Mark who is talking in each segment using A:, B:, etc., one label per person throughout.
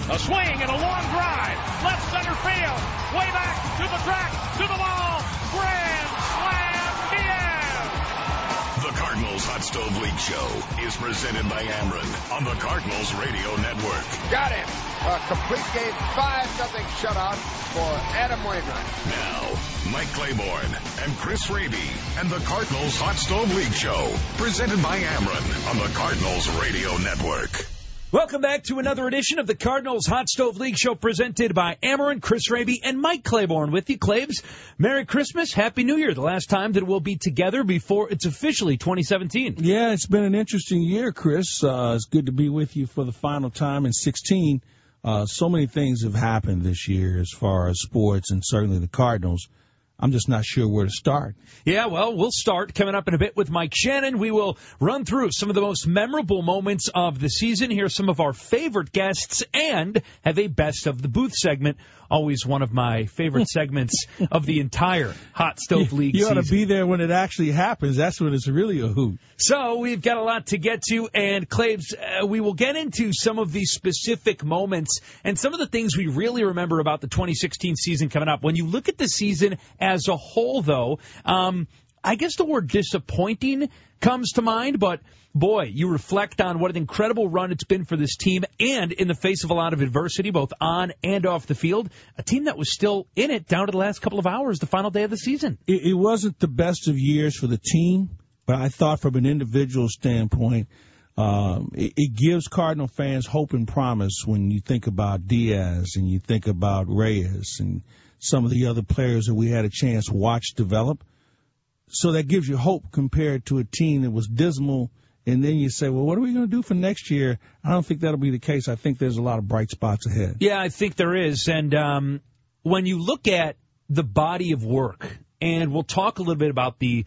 A: A swing and a long drive. Left center field. Way back to the track, to the wall. Grand slam, Diaz.
B: The Cardinals Hot Stove League Show is presented by Ameren on the Cardinals Radio Network.
C: Got him. A complete game, 5-0 shutout for Adam Wainwright.
B: Now, Mike Claiborne and Chris Raby and the Cardinals Hot Stove League Show, presented by Ameren on the Cardinals Radio Network.
D: Welcome back to another edition of the Cardinals Hot Stove League Show presented by Ameren, Chris Raby, and Mike Claiborne with you. Claibs, Merry Christmas, Happy New Year. The last time that we'll be together before it's officially 2017.
E: Yeah, it's been an interesting year, Chris. It's good to be with you for the final time in 16. So many things have happened this year as far as sports and certainly the Cardinals. I'm just not sure where to start.
D: Yeah, well, we'll start coming up in a bit with Mike Shannon. We will run through some of the most memorable moments of the season, hear some of our favorite guests, and have a Best of the Booth segment. Always one of my favorite segments of the entire Hot Stove League season.
E: You ought to be there when it actually happens. That's when it's really a hoot.
D: So we've got a lot to get to, and Claves, we will get into some of the specific moments and some of the things we really remember about the 2016 season coming up. When you look at the season as a whole, though, I guess the word disappointing comes to mind, but boy, you reflect on what an incredible run it's been for this team, and in the face of a lot of adversity, both on and off the field, a team that was still in it down to the last couple of hours, the final day of the season.
E: It wasn't the best of years for the team, but I thought from an individual standpoint, it gives Cardinal fans hope and promise when you think about Diaz and you think about Reyes and some of the other players that we had a chance to watch develop. So that gives you hope compared to a team that was dismal. And then you say, well, what are we going to do for next year? I don't think that'll be the case. I think there's a lot of bright spots ahead.
D: Yeah, I think there is. And when you look at the body of work, and we'll talk a little bit about the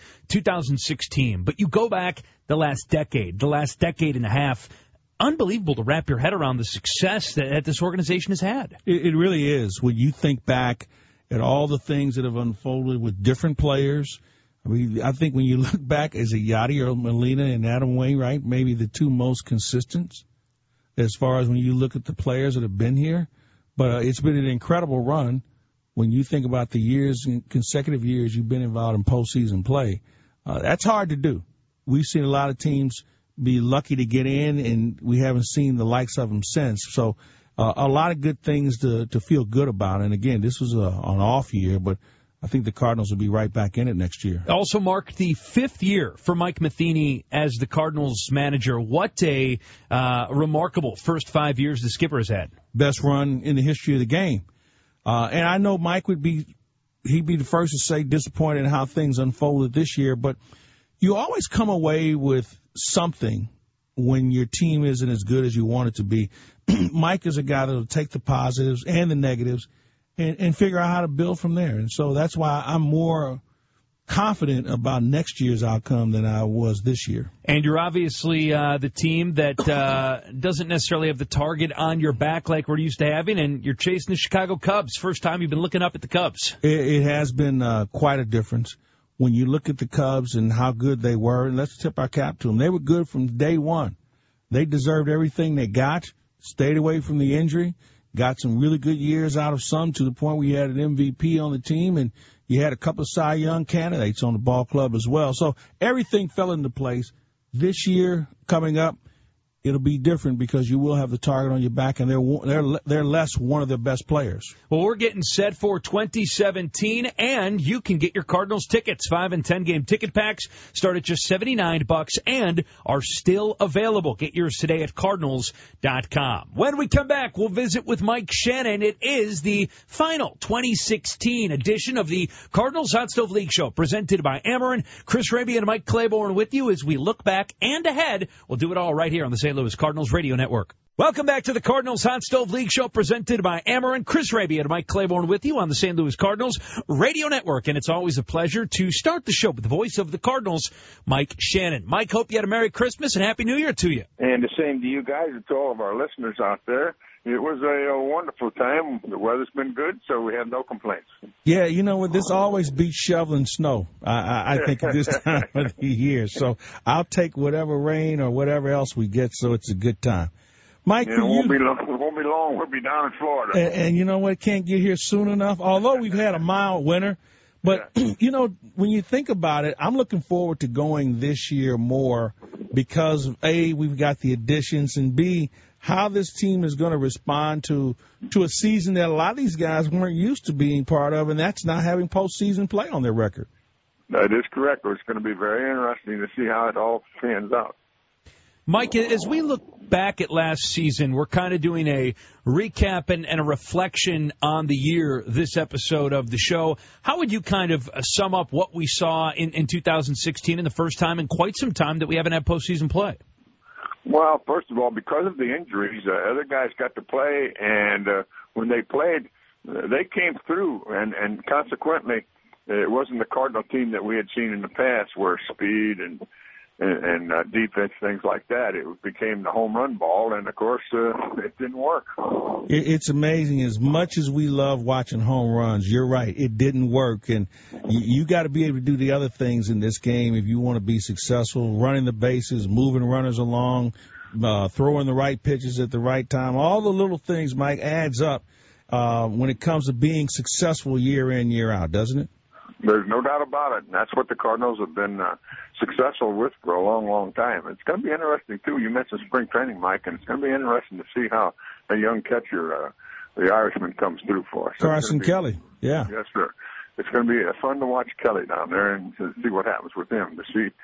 D: 2016, but you go back the last decade and a half, unbelievable to wrap your head around the success that this organization has had.
E: It really is. When you think back at all the things that have unfolded with different players, I mean, I think when you look back as a Yadier Molina and Adam Wainwright, maybe the two most consistent as far as when you look at the players that have been here. But it's been an incredible run when you think about the years, consecutive years you've been involved in postseason play. That's hard to do. We've seen a lot of teams be lucky to get in, and we haven't seen the likes of them since. So a lot of good things to feel good about. And, again, this was an off year, but I think the Cardinals will be right back in it next year.
D: Also marked the 5th year for Mike Matheny as the Cardinals manager. What a remarkable first 5 years the skipper has had.
E: Best run in the history of the game. And I know Mike he'd be the first to say disappointed in how things unfolded this year, but you always come away with something when your team isn't as good as you want it to be. Mike is a guy that will take the positives and the negatives and figure out how to build from there. And so that's why I'm more confident about next year's outcome than I was this year.
D: And you're obviously the team that doesn't necessarily have the target on your back like we're used to having, and you're chasing the Chicago Cubs. First time you've been looking up at the Cubs.
E: It has been quite a difference. When you look at the Cubs and how good they were, and let's tip our cap to them, they were good from day one. They deserved everything they got, stayed away from the injury, got some really good years out of some to the point where you had an MVP on the team, and you had a couple of Cy Young candidates on the ball club as well. So everything fell into place. This year coming up, it'll be different because you will have the target on your back, and they're less one of their best players.
D: Well, we're getting set for 2017, and you can get your Cardinals tickets. 5 and 10 game ticket packs start at just $79 and are still available. Get yours today at Cardinals.com. When we come back, we'll visit with Mike Shannon. It is the final 2016 edition of the Cardinals Hot Stove League Show, presented by Ameren. Chris Raby and Mike Claiborne with you as we look back and ahead. We'll do it all right here on the St. Louis Cardinals Radio Network. Welcome back to the Cardinals Hot Stove League Show, presented by Ameren. Chris Raby and Mike Claiborne with you on the St. Louis Cardinals Radio Network. And it's always a pleasure to start the show with the voice of the Cardinals, Mike Shannon. Mike, hope you had a Merry Christmas and Happy New Year to you.
F: And the same to you guys and to all of our listeners out there. It was a wonderful time. The weather's been good, so we have no complaints.
E: Yeah, you know what? This always beats shoveling snow, I think, at this time of the year. So I'll take whatever rain or whatever else we get, so it's a good time. Mike,
F: it won't be long. We'll be down in Florida.
E: And you know what? Can't get here soon enough. Although we've had a mild winter, but you know, when you think about it, I'm looking forward to going this year more because A, we've got the additions, and B, how this team is going to respond to a season that a lot of these guys weren't used to being part of, and that's not having postseason play on their record.
F: That is correct. It's going to be very interesting to see how it all pans out.
D: Mike, as we look back at last season, we're kind of doing a recap and a reflection on the year this episode of the show. How would you kind of sum up what we saw in 2016 and the first time in quite some time that we haven't had postseason play?
F: Well, first of all, because of the injuries, other guys got to play, and when they played, they came through, and consequently, it wasn't the Cardinal team that we had seen in the past where speed and defense, things like that. It became the home run ball, and, of course, it didn't work.
E: It's amazing. As much as we love watching home runs, you're right, it didn't work. And you got to be able to do the other things in this game if you want to be successful, running the bases, moving runners along, throwing the right pitches at the right time. All the little things, Mike, adds up when it comes to being successful year in, year out, doesn't it?
F: There's no doubt about it, and that's what the Cardinals have been successful with for a long, long time. It's going to be interesting, too. You mentioned spring training, Mike, and it's going to be interesting to see how a young catcher, the Irishman, comes through for us.
E: Carson Kelly, yeah.
F: Yes, sir. It's going to be fun to watch Kelly down there and to see what happens with him. To see,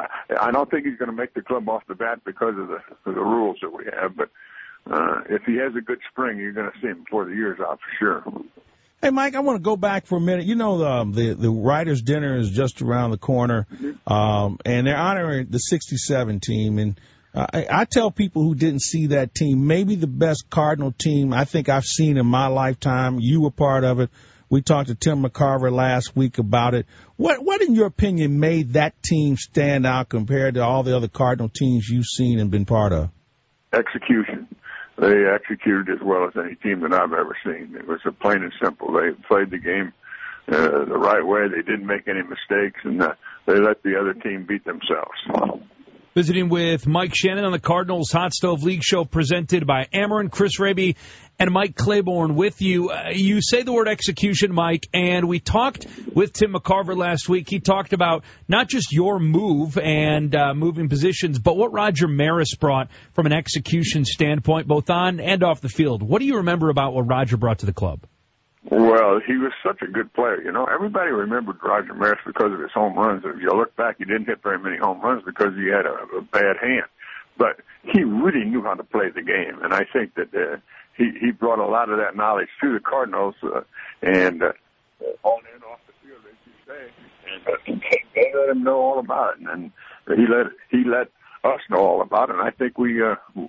F: I don't think he's going to make the club off the bat because of the rules that we have, but if he has a good spring, you're going to see him before the year's out for sure.
E: Hey, Mike, I want to go back for a minute. You know, the Writers' Dinner is just around the corner, and they're honoring the 67 team. And I tell people who didn't see that team, maybe the best Cardinal team I think I've seen in my lifetime. You were part of it. We talked to Tim McCarver last week about it. What, in your opinion, made that team stand out compared to all the other Cardinal teams you've seen and been part of?
F: Execution. They executed as well as any team that I've ever seen. It was plain and simple. They played the game the right way. They didn't make any mistakes, and they let the other team beat themselves.
D: Visiting with Mike Shannon on the Cardinals Hot Stove League Show presented by Ameren. Chris Raby and Mike Claiborne with you. You say the word execution, Mike, and we talked with Tim McCarver last week. He talked about not just your move and moving positions, but what Roger Maris brought from an execution standpoint, both on and off the field. What do you remember about what Roger brought to the club?
F: Well, he was such a good player. You know, everybody remembered Roger Maris because of his home runs. If you look back, he didn't hit very many home runs because he had a bad hand. But he really knew how to play the game, and I think that he brought a lot of that knowledge to the Cardinals, and on and off the field, as you say, and they let him know all about it, and he let us know all about it, and I think we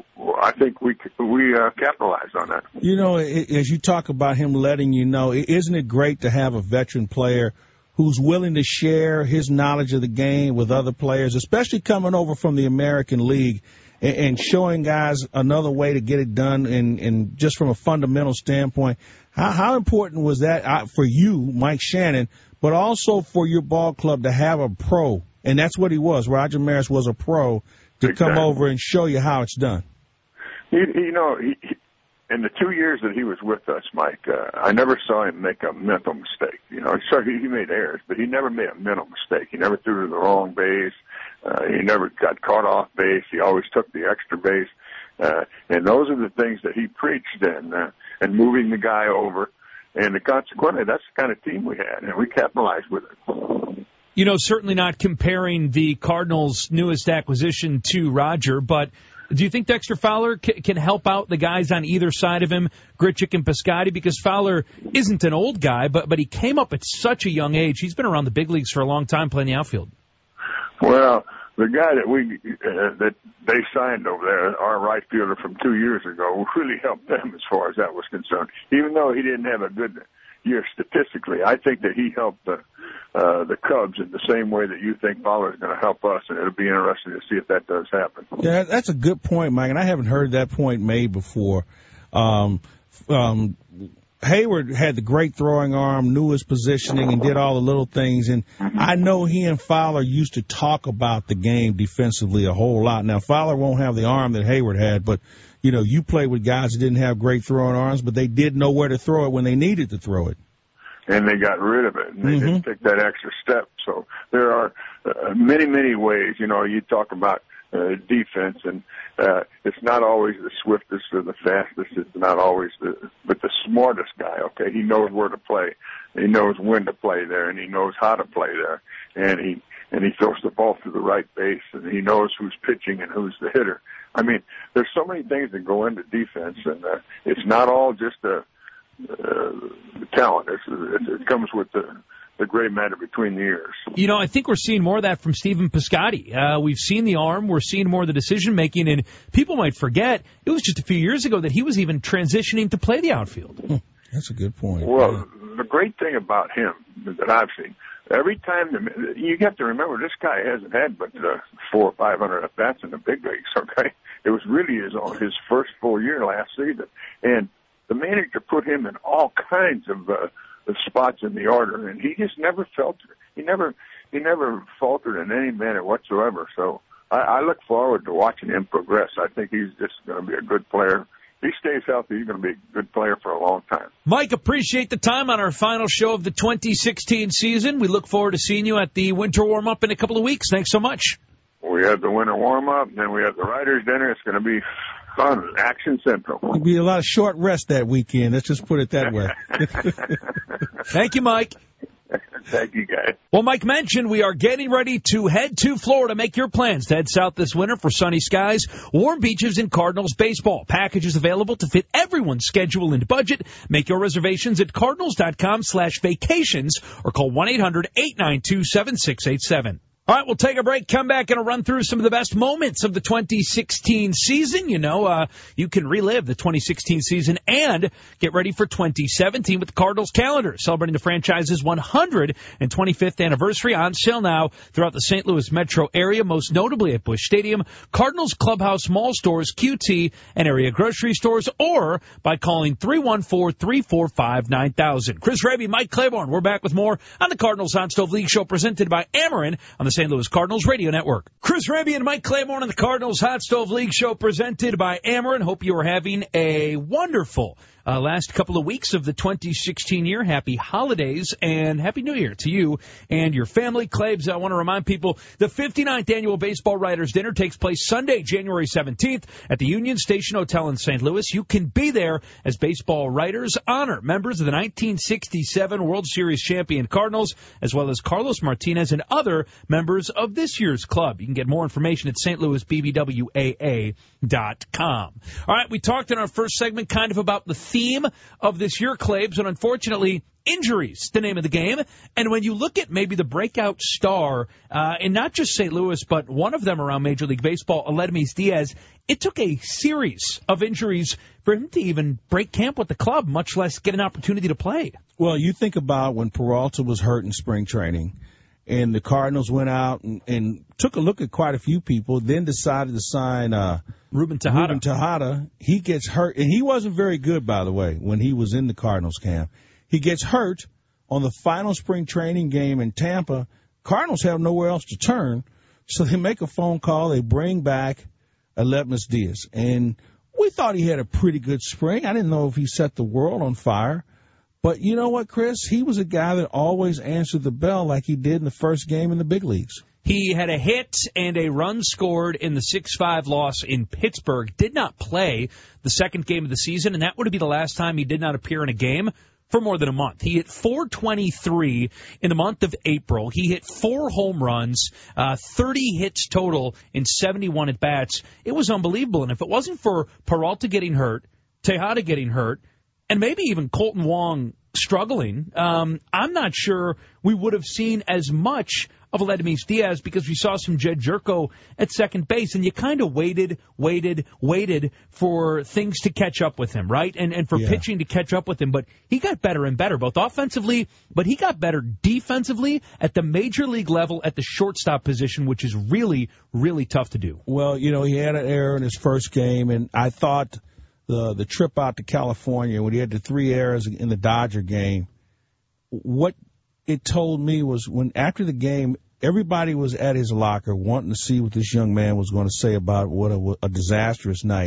F: capitalized on that.
E: You know, as you talk about him letting you know, isn't it great to have a veteran player who's willing to share his knowledge of the game with other players, especially coming over from the American League and showing guys another way to get it done, and just from a fundamental standpoint, how important was that for you, Mike Shannon, but also for your ball club to have a pro, and that's what he was. Roger Maris was a pro to come over and show you how it's done.
F: You know, in the 2 years that he was with us, Mike, I never saw him make a mental mistake. You know, he made errors, but he never made a mental mistake. He never threw to the wrong base. He never got caught off base. He always took the extra base. And those are the things that he preached, and moving the guy over. And consequently, that's the kind of team we had, and we capitalized with it.
D: You know, certainly not comparing the Cardinals' newest acquisition to Roger, but do you think Dexter Fowler can help out the guys on either side of him, Grichuk and Piscotty? Because Fowler isn't an old guy, but he came up at such a young age. He's been around the big leagues for a long time playing the outfield.
F: Well, the guy that they signed over there, our right fielder from 2 years ago, really helped them as far as that was concerned. Even though he didn't have a good year statistically, I think that he helped the Cubs in the same way that you think Fowler is going to help us, and it'll be interesting to see if that does happen.
E: Yeah, that's a good point, Mike, and I haven't heard that point made before. Hayward had the great throwing arm, knew his positioning, and did all the little things. And I know he and Fowler used to talk about the game defensively a whole lot. Now, Fowler won't have the arm that Hayward had, but you played with guys that didn't have great throwing arms, but they did know where to throw it when they needed to throw it.
F: And they got rid of it, and they didn't take that extra step. So there are many, many ways. You talk about defense, and it's not always the swiftest or the fastest. It's not always but the smartest guy. Okay, he knows where to play, he knows when to play there, and he knows how to play there, and he throws the ball through the right base, and he knows who's pitching and who's the hitter. I mean, there's so many things that go into defense, and it's not all just the talent. It comes with the gray matter between the ears.
D: I think we're seeing more of that from Stephen Piscotty. We've seen the arm. We're seeing more of the decision-making, and people might forget it was just a few years ago that he was even transitioning to play the outfield.
E: That's a good point.
F: Well, the great thing about him that I've seen, every time you have to remember, this guy hasn't had but 400 or 500 at-bats in the big leagues, okay? It was really his first full year last season, and the manager put him in all kinds of spots in the order, and he just never faltered. He never faltered in any manner whatsoever. So I look forward to watching him progress. I think he's just going to be a good player. If he stays healthy, he's going to be a good player for a long time.
D: Mike, appreciate the time on our final show of the 2016 season. We look forward to seeing you at the winter warm-up in a couple of weeks. Thanks so much.
F: We have the winter warm-up, then we have the Writers' Dinner. It's going to be fun, Action Central.
E: There'll be a lot of short rest that weekend. Let's just put it that way.
D: Thank you, Mike.
F: Thank you, guys.
D: Well, Mike mentioned we are getting ready to head to Florida. Make your plans to head south this winter for sunny skies, warm beaches, and Cardinals baseball. Packages available to fit everyone's schedule and budget. Make your reservations at cardinals.com/vacations or call 1-800-892-7687. All right, we'll take a break, come back, and run through some of the best moments of the 2016 season. You can relive the 2016 season and get ready for 2017 with the Cardinals calendar, celebrating the franchise's 125th anniversary. On sale now throughout the St. Louis metro area, most notably at Busch Stadium, Cardinals Clubhouse Mall stores, QT, and area grocery stores, or by calling 314-345-9000. Chris Raby, Mike Claiborne, we're back with more on the Cardinals Hot Stove League Show presented by Ameren on the St. Louis Cardinals Radio Network. Chris Raby and Mike Claiborne on the Cardinals Hot Stove League Show presented by Ameren. Hope you are having a wonderful last couple of weeks of the 2016 year. Happy holidays and Happy New Year to you and your family. Claibs, I want to remind people the 59th Annual Baseball Writers' Dinner takes place Sunday, January 17th at the Union Station Hotel in St. Louis. You can be there as baseball writers honor members of the 1967 World Series champion Cardinals, as well as Carlos Martinez and other members of this year's club. You can get more information at stlouisbbwaa.com. All right, we talked in our first segment kind of about the theme of this year, Claibs, and unfortunately, injuries, the name of the game. And when you look at maybe the breakout star, and not just St. Louis, but one of them around Major League Baseball, Aledmys Diaz, it took a series of injuries for him to even break camp with the club, much less get an opportunity to play.
E: Well, you think about when Peralta was hurt in spring training, and the Cardinals went out and took a look at quite a few people, then decided to sign
D: Ruben
E: Tejada. He gets hurt, and he wasn't very good, by the way, when he was in the Cardinals camp. He gets hurt on the final spring training game in Tampa. Cardinals have nowhere else to turn, so they make a phone call. They bring back Aledmys Diaz, and we thought he had a pretty good spring. I didn't know if he set the world on fire. But you know what, Chris? He was a guy that always answered the bell like he did in the first game in the big leagues.
D: He had a hit and a run scored in the 6-5 loss in Pittsburgh. Did not play the second game of the season, and that would be the last time he did not appear in a game for more than a month. He hit .423 in the month of April. He hit 4 home runs, 30 hits total in 71 at-bats. It was unbelievable. And if it wasn't for Peralta getting hurt, Tejada getting hurt, and maybe even Colton Wong struggling, I'm not sure we would have seen as much of Aledmys Diaz because we saw some Jed Jerko at second base, and you kind of waited for things to catch up with him, right? And for pitching to catch up with him. But he got better and better, both offensively, but he got better defensively at the major league level at the shortstop position, which is really, really tough to do.
E: Well, he had an error in his first game, and I thought the trip out to California when he had the 3 errors in the Dodger game, what it told me was when after the game, everybody was at his locker wanting to see what this young man was going to say about what a disastrous night.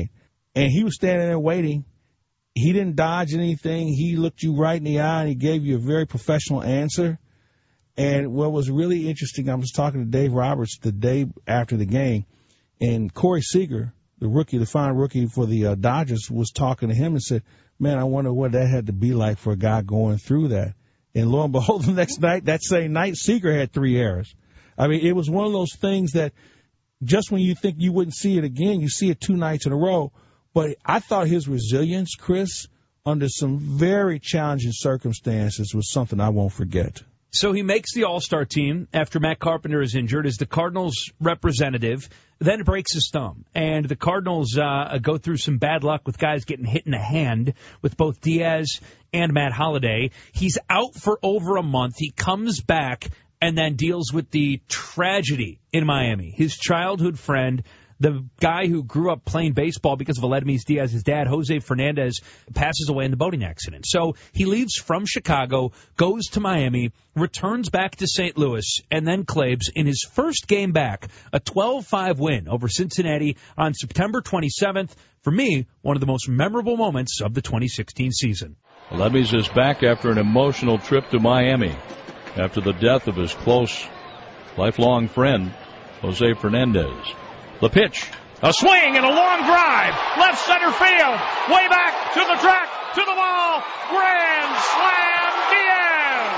E: And he was standing there waiting. He didn't dodge anything. He looked you right in the eye, and he gave you a very professional answer. And what was really interesting, I was talking to Dave Roberts the day after the game, and Corey Seager, the rookie, the fine rookie for the Dodgers, was talking to him and said, man, I wonder what that had to be like for a guy going through that. And lo and behold, the next night, that same night, Seager had 3 errors. I mean, it was one of those things that just when you think you wouldn't see it again, you see it 2 nights in a row. But I thought his resilience, Chris, under some very challenging circumstances was something I won't forget.
D: So he makes the All-Star team after Matt Carpenter is injured as the Cardinals representative, then breaks his thumb. And the Cardinals go through some bad luck with guys getting hit in the hand with both Diaz and Matt Holliday. He's out for over a month. He comes back and then deals with the tragedy in Miami. His childhood friend, the guy who grew up playing baseball because of Aledmys Diaz, his dad, Jose Fernandez, passes away in the boating accident. So he leaves from Chicago, goes to Miami, returns back to St. Louis, and then Claibs, in his first game back, a 12-5 win over Cincinnati on September 27th. For me, one of the most memorable moments of the 2016 season.
G: Aledmys is back after an emotional trip to Miami after the death of his close, lifelong friend, Jose Fernandez. The pitch.
A: A swing and a long drive. Left center field. Way back to the track, to the wall. Grand slam, Diaz.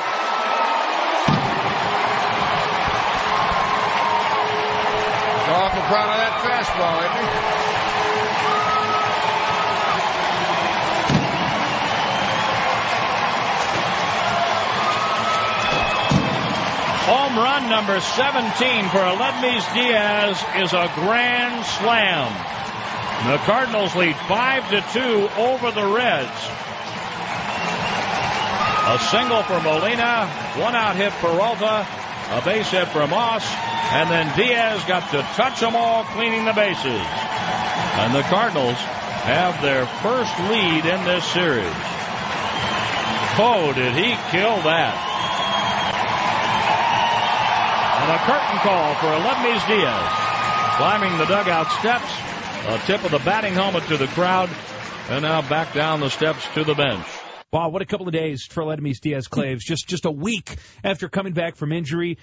C: He's awful proud of that fastball, isn't he?
A: Home run number 17 for Aledmys Diaz is a grand slam. The Cardinals lead 5-2 over the Reds. A single for Molina, 1-out hit for Peralta, a base hit for Moss, and then Diaz got to touch them all, cleaning the bases. And the Cardinals have their first lead in this series. Oh, did he kill that? And a curtain call for Aledmys Diaz. Climbing the dugout steps, a tip of the batting helmet to the crowd, and now back down the steps to the bench.
D: Wow, what a couple of days for Aledmys Diaz, Claibs. Just a week after coming back from injury,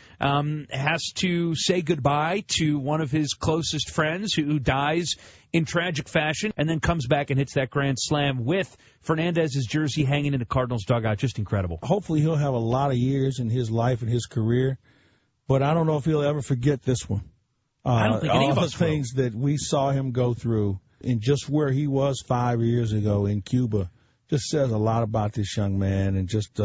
D: has to say goodbye to one of his closest friends who dies in tragic fashion, and then comes back and hits that grand slam with Fernandez's jersey hanging in the Cardinals dugout. Just incredible.
E: Hopefully he'll have a lot of years in his life and his career, but I don't know if he'll ever forget this one.
D: I don't think any of us will.
E: All the things that we saw him go through and just where he was 5 years ago in Cuba just says a lot about this young man, and just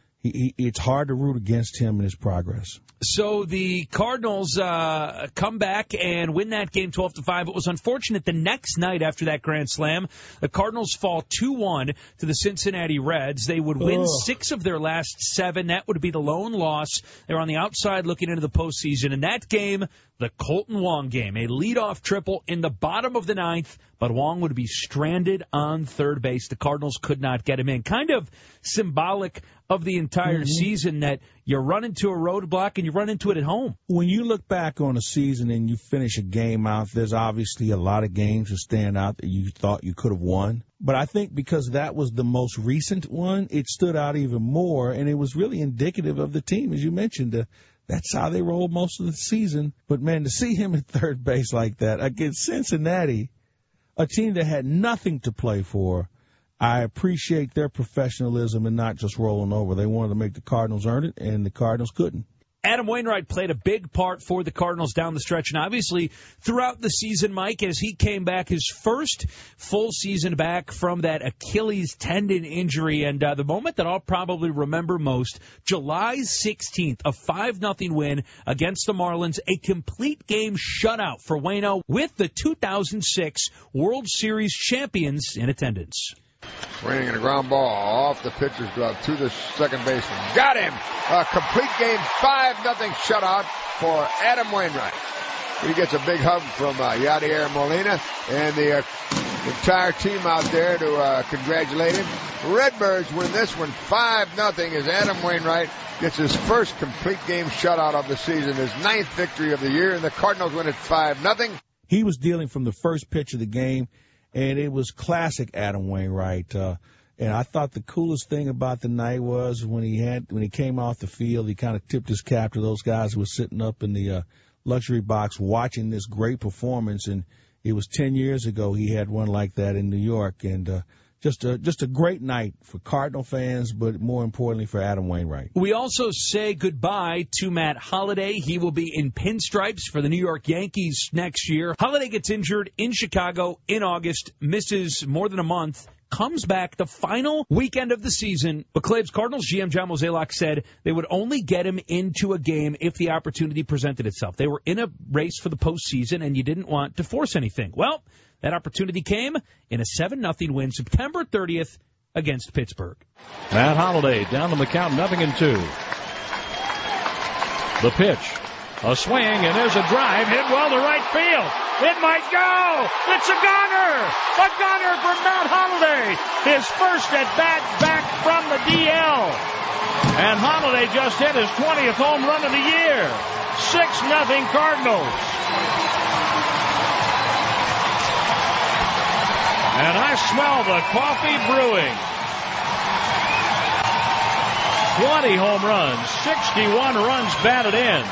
E: it's hard to root against him and his progress.
D: So the Cardinals come back and win that game 12-5. It was unfortunate the next night after that grand slam, the Cardinals fall 2-1 to the Cincinnati Reds. They would win 6 of their last 7. That would be the lone loss. They're on the outside looking into the postseason. In that game, the Colton Wong game, a leadoff triple in the bottom of the 9th, but Wong would be stranded on third base. The Cardinals could not get him in. Kind of symbolic of the entire season, that you run into a roadblock and you run into it at home.
E: When you look back on a season and you finish a game out, there's obviously a lot of games that stand out that you thought you could have won. But I think because that was the most recent one, it stood out even more, and it was really indicative of the team, as you mentioned. That's how they rolled most of the season. But, man, to see him at third base like that against Cincinnati, a team that had nothing to play for, I appreciate their professionalism and not just rolling over. They wanted to make the Cardinals earn it, and the Cardinals couldn't.
D: Adam Wainwright played a big part for the Cardinals down the stretch, and obviously throughout the season, Mike, as he came back, his first full season back from that Achilles tendon injury, and the moment that I'll probably remember most, July 16th, a 5-0 win against the Marlins, a complete game shutout for Waino with the 2006 World Series champions in attendance.
C: Swinging a ground ball off the pitcher's glove to the second baseman. Got him! A complete game 5-0 shutout for Adam Wainwright. He gets a big hug from Yadier Molina and the entire team out there to congratulate him. Redbirds win this one 5-0 as Adam Wainwright gets his first complete game shutout of the season, his 9th victory of the year, and the Cardinals win it 5-0.
E: He was dealing from the first pitch of the game, And it was classic Adam Wainwright. And I thought the coolest thing about the night was when he came off the field, he kind of tipped his cap to those guys who were sitting up in the luxury box watching this great performance. And it was 10 years ago he had one like that in New York. And just a great night for Cardinal fans, but more importantly for Adam Wainwright.
D: We also say goodbye to Matt Holliday. He will be in pinstripes for the New York Yankees next year. Holliday gets injured in Chicago in August, misses more than a month, comes back the final weekend of the season. But Claves Cardinals GM John Mozeliak said they would only get him into a game if the opportunity presented itself. They were in a race for the postseason, and you didn't want to force anything. Well, that opportunity came in a 7-0 win September 30th against Pittsburgh.
G: Matt Holliday down to the count, 0-2. The pitch, a swing, and there's a drive hit well to right field. It might go. It's a goner. A goner from Matt Holliday. His first at bat back from the DL. And Holliday just hit his 20th home run of the year. 6-0 Cardinals. And I smell the coffee brewing. 20 home runs, 61 runs batted in.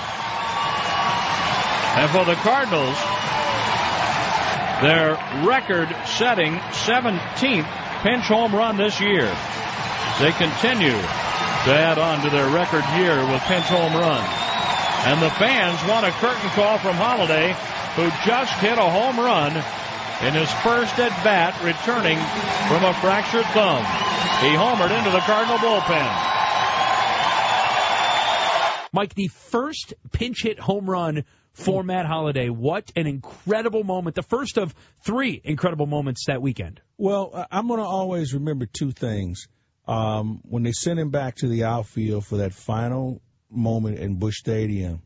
G: And for the Cardinals, their record-setting 17th pinch home run this year. They continue to add on to their record year with pinch home runs. And the fans want a curtain call from Holliday, who just hit a home run in his first at-bat, returning from a fractured thumb. He homered into the Cardinal bullpen.
D: Mike, the first pinch hit home run for Matt Holliday. What an incredible moment. The first of 3 incredible moments that weekend.
E: Well, I'm going to always remember 2 things. When they sent him back to the outfield for that final moment in Busch Stadium,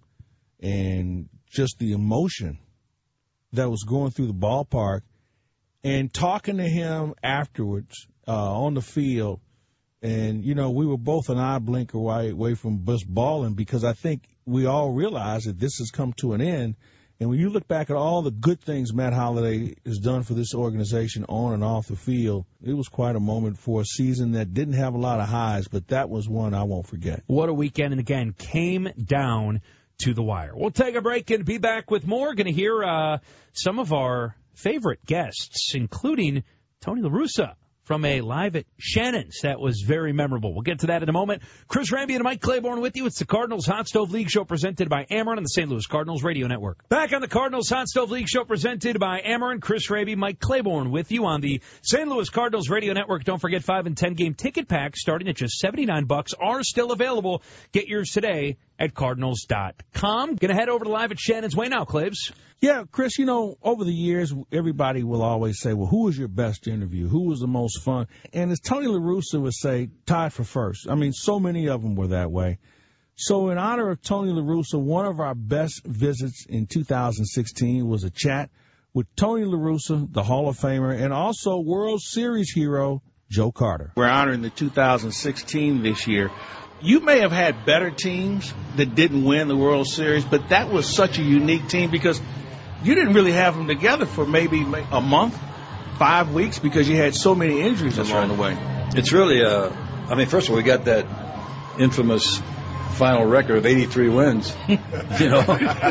E: and just the emotion that was going through the ballpark, and talking to him afterwards on the field. And, you know, we were both an eye blinker away from just balling, because I think we all realize that this has come to an end. And when you look back at all the good things Matt Holliday has done for this organization on and off the field, it was quite a moment for a season that didn't have a lot of highs, but that was one I won't forget.
D: What a weekend, and again, came down to the wire. We'll take a break and be back with more. Going to hear some of our favorite guests, including Tony La Russa from a Live at Shannon's. That was very memorable. We'll get to that in a moment. Chris Ramby and Mike Claiborne with you. It's the Cardinals Hot Stove League Show presented by Ameren on the St. Louis Cardinals Radio Network. Back on the Cardinals Hot Stove League Show presented by Ameren. Chris Ramby, Mike Claiborne with you on the St. Louis Cardinals Radio Network. Don't forget 5 and 10 game ticket packs starting at just $79 are still available. Get yours today at Cardinals.com. Going to head over to Live at Shannon's Way now, Claves.
E: Yeah, Chris, you know, over the years, everybody will always say, well, who was your best interview? Who was the most fun? And as Tony La Russa would say, tied for first. I mean, so many of them were that way. So in honor of Tony La Russa, one of our best visits in 2016 was a chat with Tony La Russa, the Hall of Famer, and also World Series hero Joe Carter.
H: We're honoring the 2016 this year. You may have had better teams that didn't win the World Series, but that was such a unique team because you didn't really have them together for maybe a month, 5 weeks, because you had so many injuries along the way.
I: It's really, first of all, we got that infamous final record of 83 wins, you know.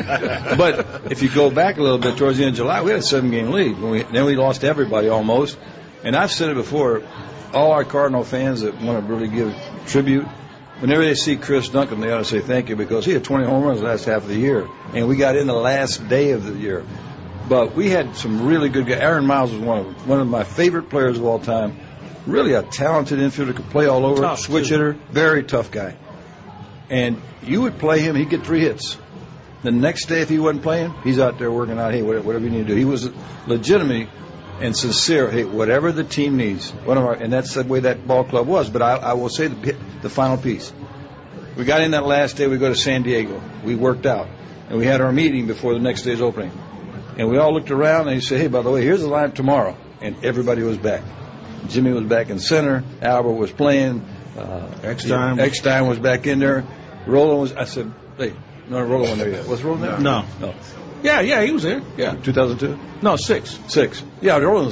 I: But if you go back a little bit towards the end of July, we had a 7-game lead. Then we lost everybody almost. And I've said it before, all our Cardinal fans that want to really give tribute, whenever they see Chris Duncan, they ought to say thank you, because he had 20 home runs the last half of the year, and we got in the last day of the year. But we had some really good guys. Aaron Miles was one of my favorite players of all time. Really a talented infielder, could play all over, tough, switch hitter, very tough guy. And you would play him, he'd get 3 hits. The next day, if he wasn't playing, he's out there working out, hey, whatever you need to do. He was legitimate and sincere. Hey, whatever the team needs. And that's the way that ball club was. But I will say the final piece. We got in that last day. We go to San Diego. We worked out. And we had our meeting before the next day's opening. And we all looked around and he said, hey, by the way, here's the lineup tomorrow. And everybody was back. Jimmy was back in center. Albert was playing. Eckstein was back in there. Roland was, I said, hey, no, Roland wasn't there yet. Was Roland there?
H: No. Yeah, he was there. Yeah.
I: 2002?
H: No, 6.
I: 6. Yeah, Roland was there.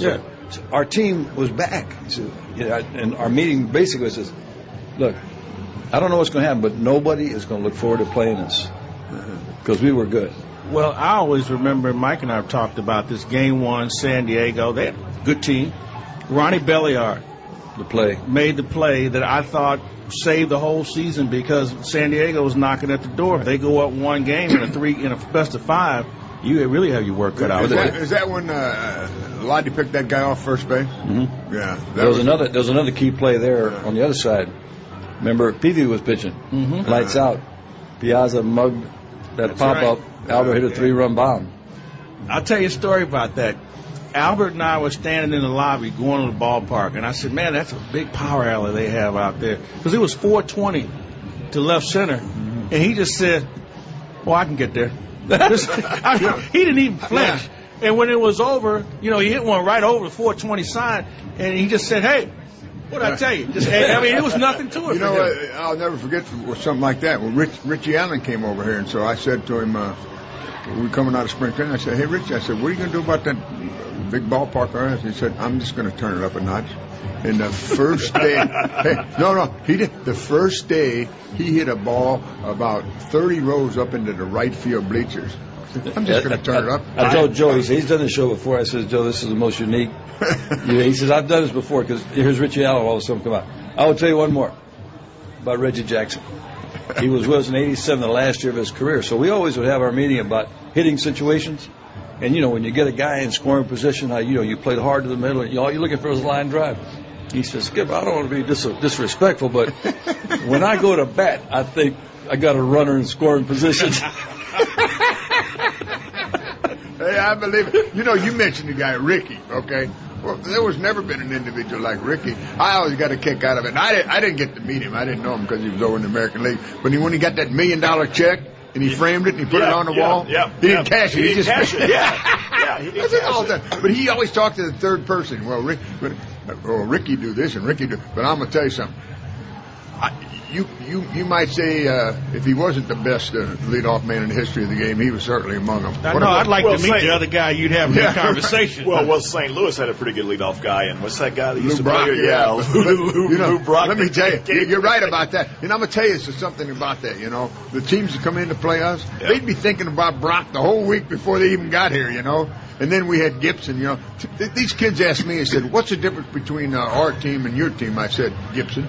I: our team was back. So, and our meeting basically says, look, I don't know what's going to happen, but nobody is going to look forward to playing us because we were good.
H: Well, I always remember Mike and I have talked about this game 1, San Diego. They had a good team. Ronnie Belliard made the play that I thought saved the whole season because San Diego was knocking at the door. They go up one game in a best of 5. You really have your work cut out.
C: Is that when Lottie picked that guy off first base?
I: Mm-hmm.
C: Yeah.
I: There was another key play there on the other side. Remember, Peavy was pitching.
H: Mm-hmm.
I: Lights out. Piazza mugged that pop-up. Right. Albert hit a 3-run bomb.
H: I'll tell you a story about that. Albert and I were standing in the lobby going to the ballpark, and I said, man, that's a big power alley they have out there. Because it was 420 to left center. Mm-hmm. And he just said, well, I can get there. He didn't even flinch. Yeah. And when it was over, he hit one right over the 420 sign, and he just said, hey, what did I tell you? It was nothing to it.
C: I'll never forget something like that. When Richie Allen came over here, and so I said to him, we were coming out of spring training, I said, hey, Richie, what are you going to do about that big ballpark around us? He said, I'm just going to turn it up a notch. And the first day, he did. The first day, he hit a ball about 30 rows up into the right field bleachers. I'm just going to turn it up.
I: I told Joe, he said, he's done this show before. I said, Joe, this is the most unique. He says, I've done this before because here's Richie Allen all of a sudden come out. I will tell you one more about Reggie Jackson. He was with us in 87, the last year of his career. So we always would have our meeting about hitting situations. And, when you get a guy in scoring position, you played hard to the middle, and all you're looking for is a line drive. He says, Skip, I don't want to be disrespectful, but when I go to bat, I think I got a runner in scoring position.
C: Hey, I believe it. You mentioned the guy, Ricky, okay? Well, there was never been an individual like Ricky. I always got a kick out of it. And I didn't get to meet him. I didn't know him because he was over in the American League. But when he got that $1 million check and he framed it and he put it on the wall, he didn't cash it. He just
J: cash it. Yeah, he didn't cash it.
C: But he always talked to the third person. Well, Ricky do this and Ricky do. But I'm gonna tell you something. You might say if he wasn't the best leadoff man in the history of the game, he was certainly among them.
H: I'd like to meet the other guy you'd have that conversation.
J: Well, St. Louis had a pretty good leadoff guy, and what's that guy that used to
C: Brock,
J: play here? Lou Brock.
C: Let me tell you, you're right about that. And I'm going to tell you something about that, The teams that come in to play us, they'd be thinking about Brock the whole week before they even got here, And then we had Gibson, These kids asked me, they said, what's the difference between our team and your team? I said, Gibson.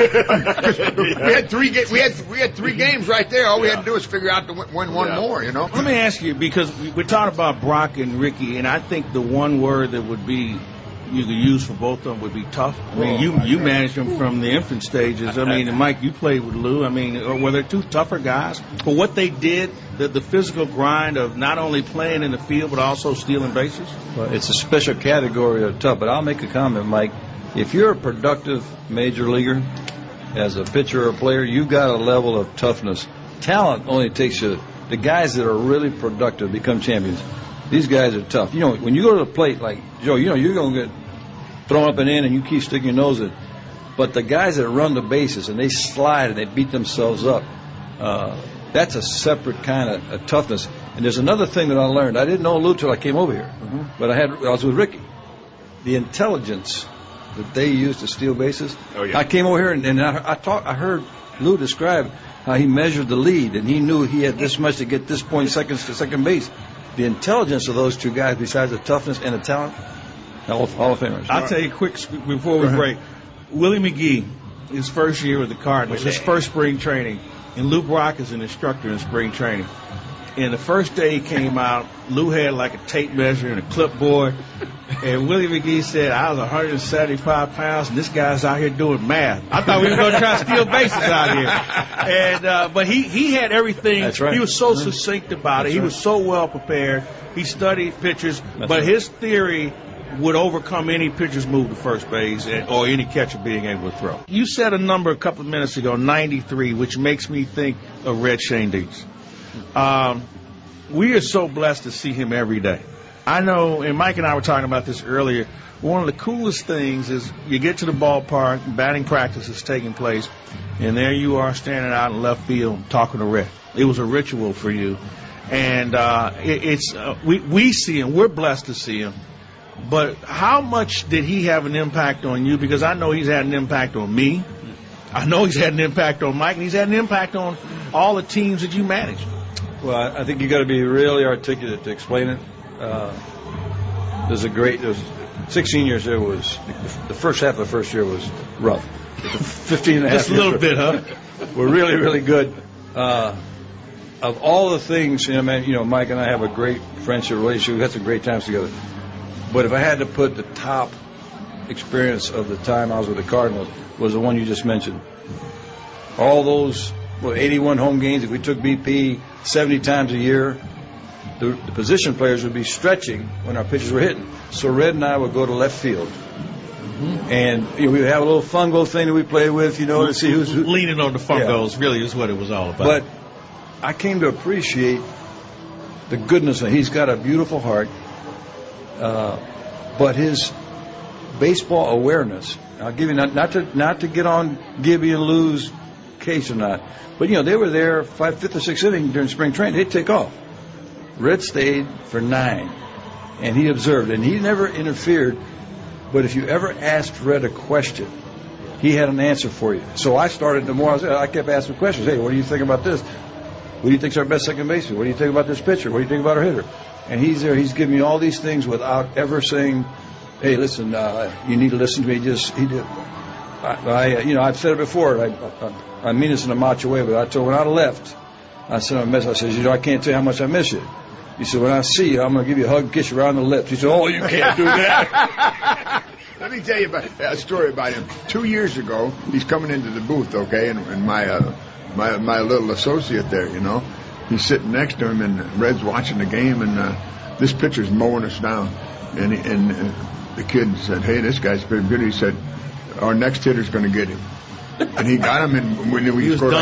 C: We had 3 games right there. All we had to do was figure out to win one more,
H: Let me ask you, because we're talking about Brock and Ricky, and I think the one word that would be you could use for both of them would be tough. I mean, you managed them from the infant stages. I mean, and Mike, you played with Lou. I mean, were there 2 tougher guys for what they did? The physical grind of not only playing in the field but also stealing bases.
I: Well, it's a special category of tough. But I'll make a comment, Mike. If you're a productive major leaguer, as a pitcher or a player, you got a level of toughness. Talent only takes you. The guys that are really productive become champions. These guys are tough. When you go to the plate, like Joe, you're going to get thrown up and in, and you keep sticking your nose in. But the guys that run the bases and they slide and they beat themselves up, that's a separate kind of toughness. And there's another thing that I learned. I didn't know Lou till I came over here, but I was with Ricky. The intelligence that they use to steal bases.
J: Oh, yeah.
I: I came over here and I heard Lou describe how he measured the lead, and he knew he had this much to get this point seconds to second base. The intelligence of those 2 guys, besides the toughness and the talent, Hall of Famers.
H: I'll tell you quick before we break. Willie McGee, his first year with the Cardinals, his first spring training, and Lou Brock is an instructor in spring training. And the first day he came out, Lou had like a tape measure and a clipboard. And Willie McGee said, I was 175 pounds, and this guy's out here doing math. I thought we were going to try to steal bases out here. And but he had everything.
I: That's right.
H: He was so succinct about it. He was so well prepared. He studied pitchers. But his theory would overcome any pitcher's move to first base or any catcher being able to throw. You said a number a couple of minutes ago, 93, which makes me think of Red Schoendienst. We are so blessed to see him every day. I know, and Mike and I were talking about this earlier, one of the coolest things is you get to the ballpark, batting practice is taking place, and there you are standing out in left field talking to Red. It was a ritual for you. And we see him. We're blessed to see him. But how much did he have an impact on you? Because I know he's had an impact on me. I know he's had an impact on Mike, and he's had an impact on all the teams that you manage.
I: Well, I think you got to be really articulate to explain it. There's 16 years there was, the first half of the first year was rough. 15 and a half
H: Just a little bit, huh?
I: We're really, really good. Of all the things, Mike and I have a great friendship relationship. We've had some great times together. But if I had to put the top experience of the time I was with the Cardinals, was the one you just mentioned. All those 81 home games, if we took BP 70 times a year, the position players would be stretching when our pitchers were hitting. So Red and I would go to left field. Mm-hmm. And we would have a little fungo thing that we played with, to see who's
H: leaning on the fungos. Yeah. Really is what it was all about.
I: But I came to appreciate the goodness of. He's got a beautiful heart, but his baseball awareness. I'll give you not to get on Gibby and Lou's case or not, but they were there fifth or sixth inning during spring training. They'd take off. Red stayed for 9, and he observed, and he never interfered. But if you ever asked Red a question, he had an answer for you. So I started, the more I kept asking questions. Hey, what do you think about this? What do you think's our best second baseman? What do you think about this pitcher? What do you think about our hitter? And he's there. He's giving me all these things without ever saying, hey, listen, you need to listen to me. He did. I've said it before. I mean this in a macho way, but I told when I left, I sent him a message. I said, I can't tell you how much I miss you. He said, when I see you, I'm going to give you a hug and kiss you around the lips. He said, oh, you can't do that.
C: Let me tell you about a story about him. 2 years ago, he's coming into the booth, okay, and my little associate there, he's sitting next to him, and Red's watching the game, and this pitcher's mowing us down. And the kid said, hey, this guy's pretty good. He said, our next hitter's going to get him. And he got him, and when he scored,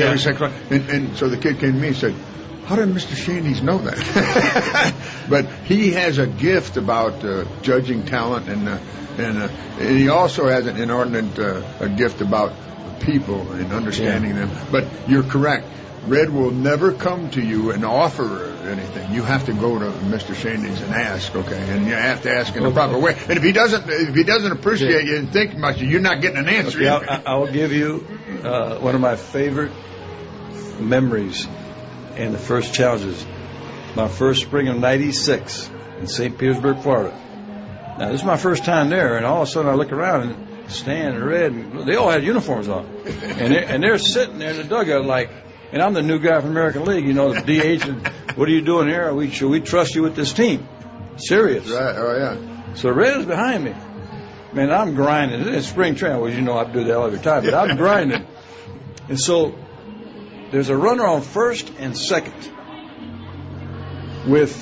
C: and so the kid came to me and said, how did Mr. Shaney's know that? But he has a gift about judging talent, and he also has an inordinate a gift about people and understanding them. But you're correct. Red will never come to you and offer anything. You have to go to Mr. Shaney's and ask, okay? And you have to ask in the proper way. And if he doesn't appreciate you and think much, you're not getting an answer.
I: Okay, I'll give you one of my favorite memories and the first challenges. My first spring of '96 in St. Petersburg, Florida. Now, this is my first time there, and all of a sudden I look around, and Stan and Red, and they all had uniforms on. And they're sitting there in the dugout like, and I'm the new guy from American League, the DH, and what are you doing here? Should we trust you with this team? Serious.
C: Right, oh, yeah.
I: So Red is behind me. Man, I'm grinding. It's spring training. Well, I do that all the time, but I'm grinding. And so there's a runner on first and second with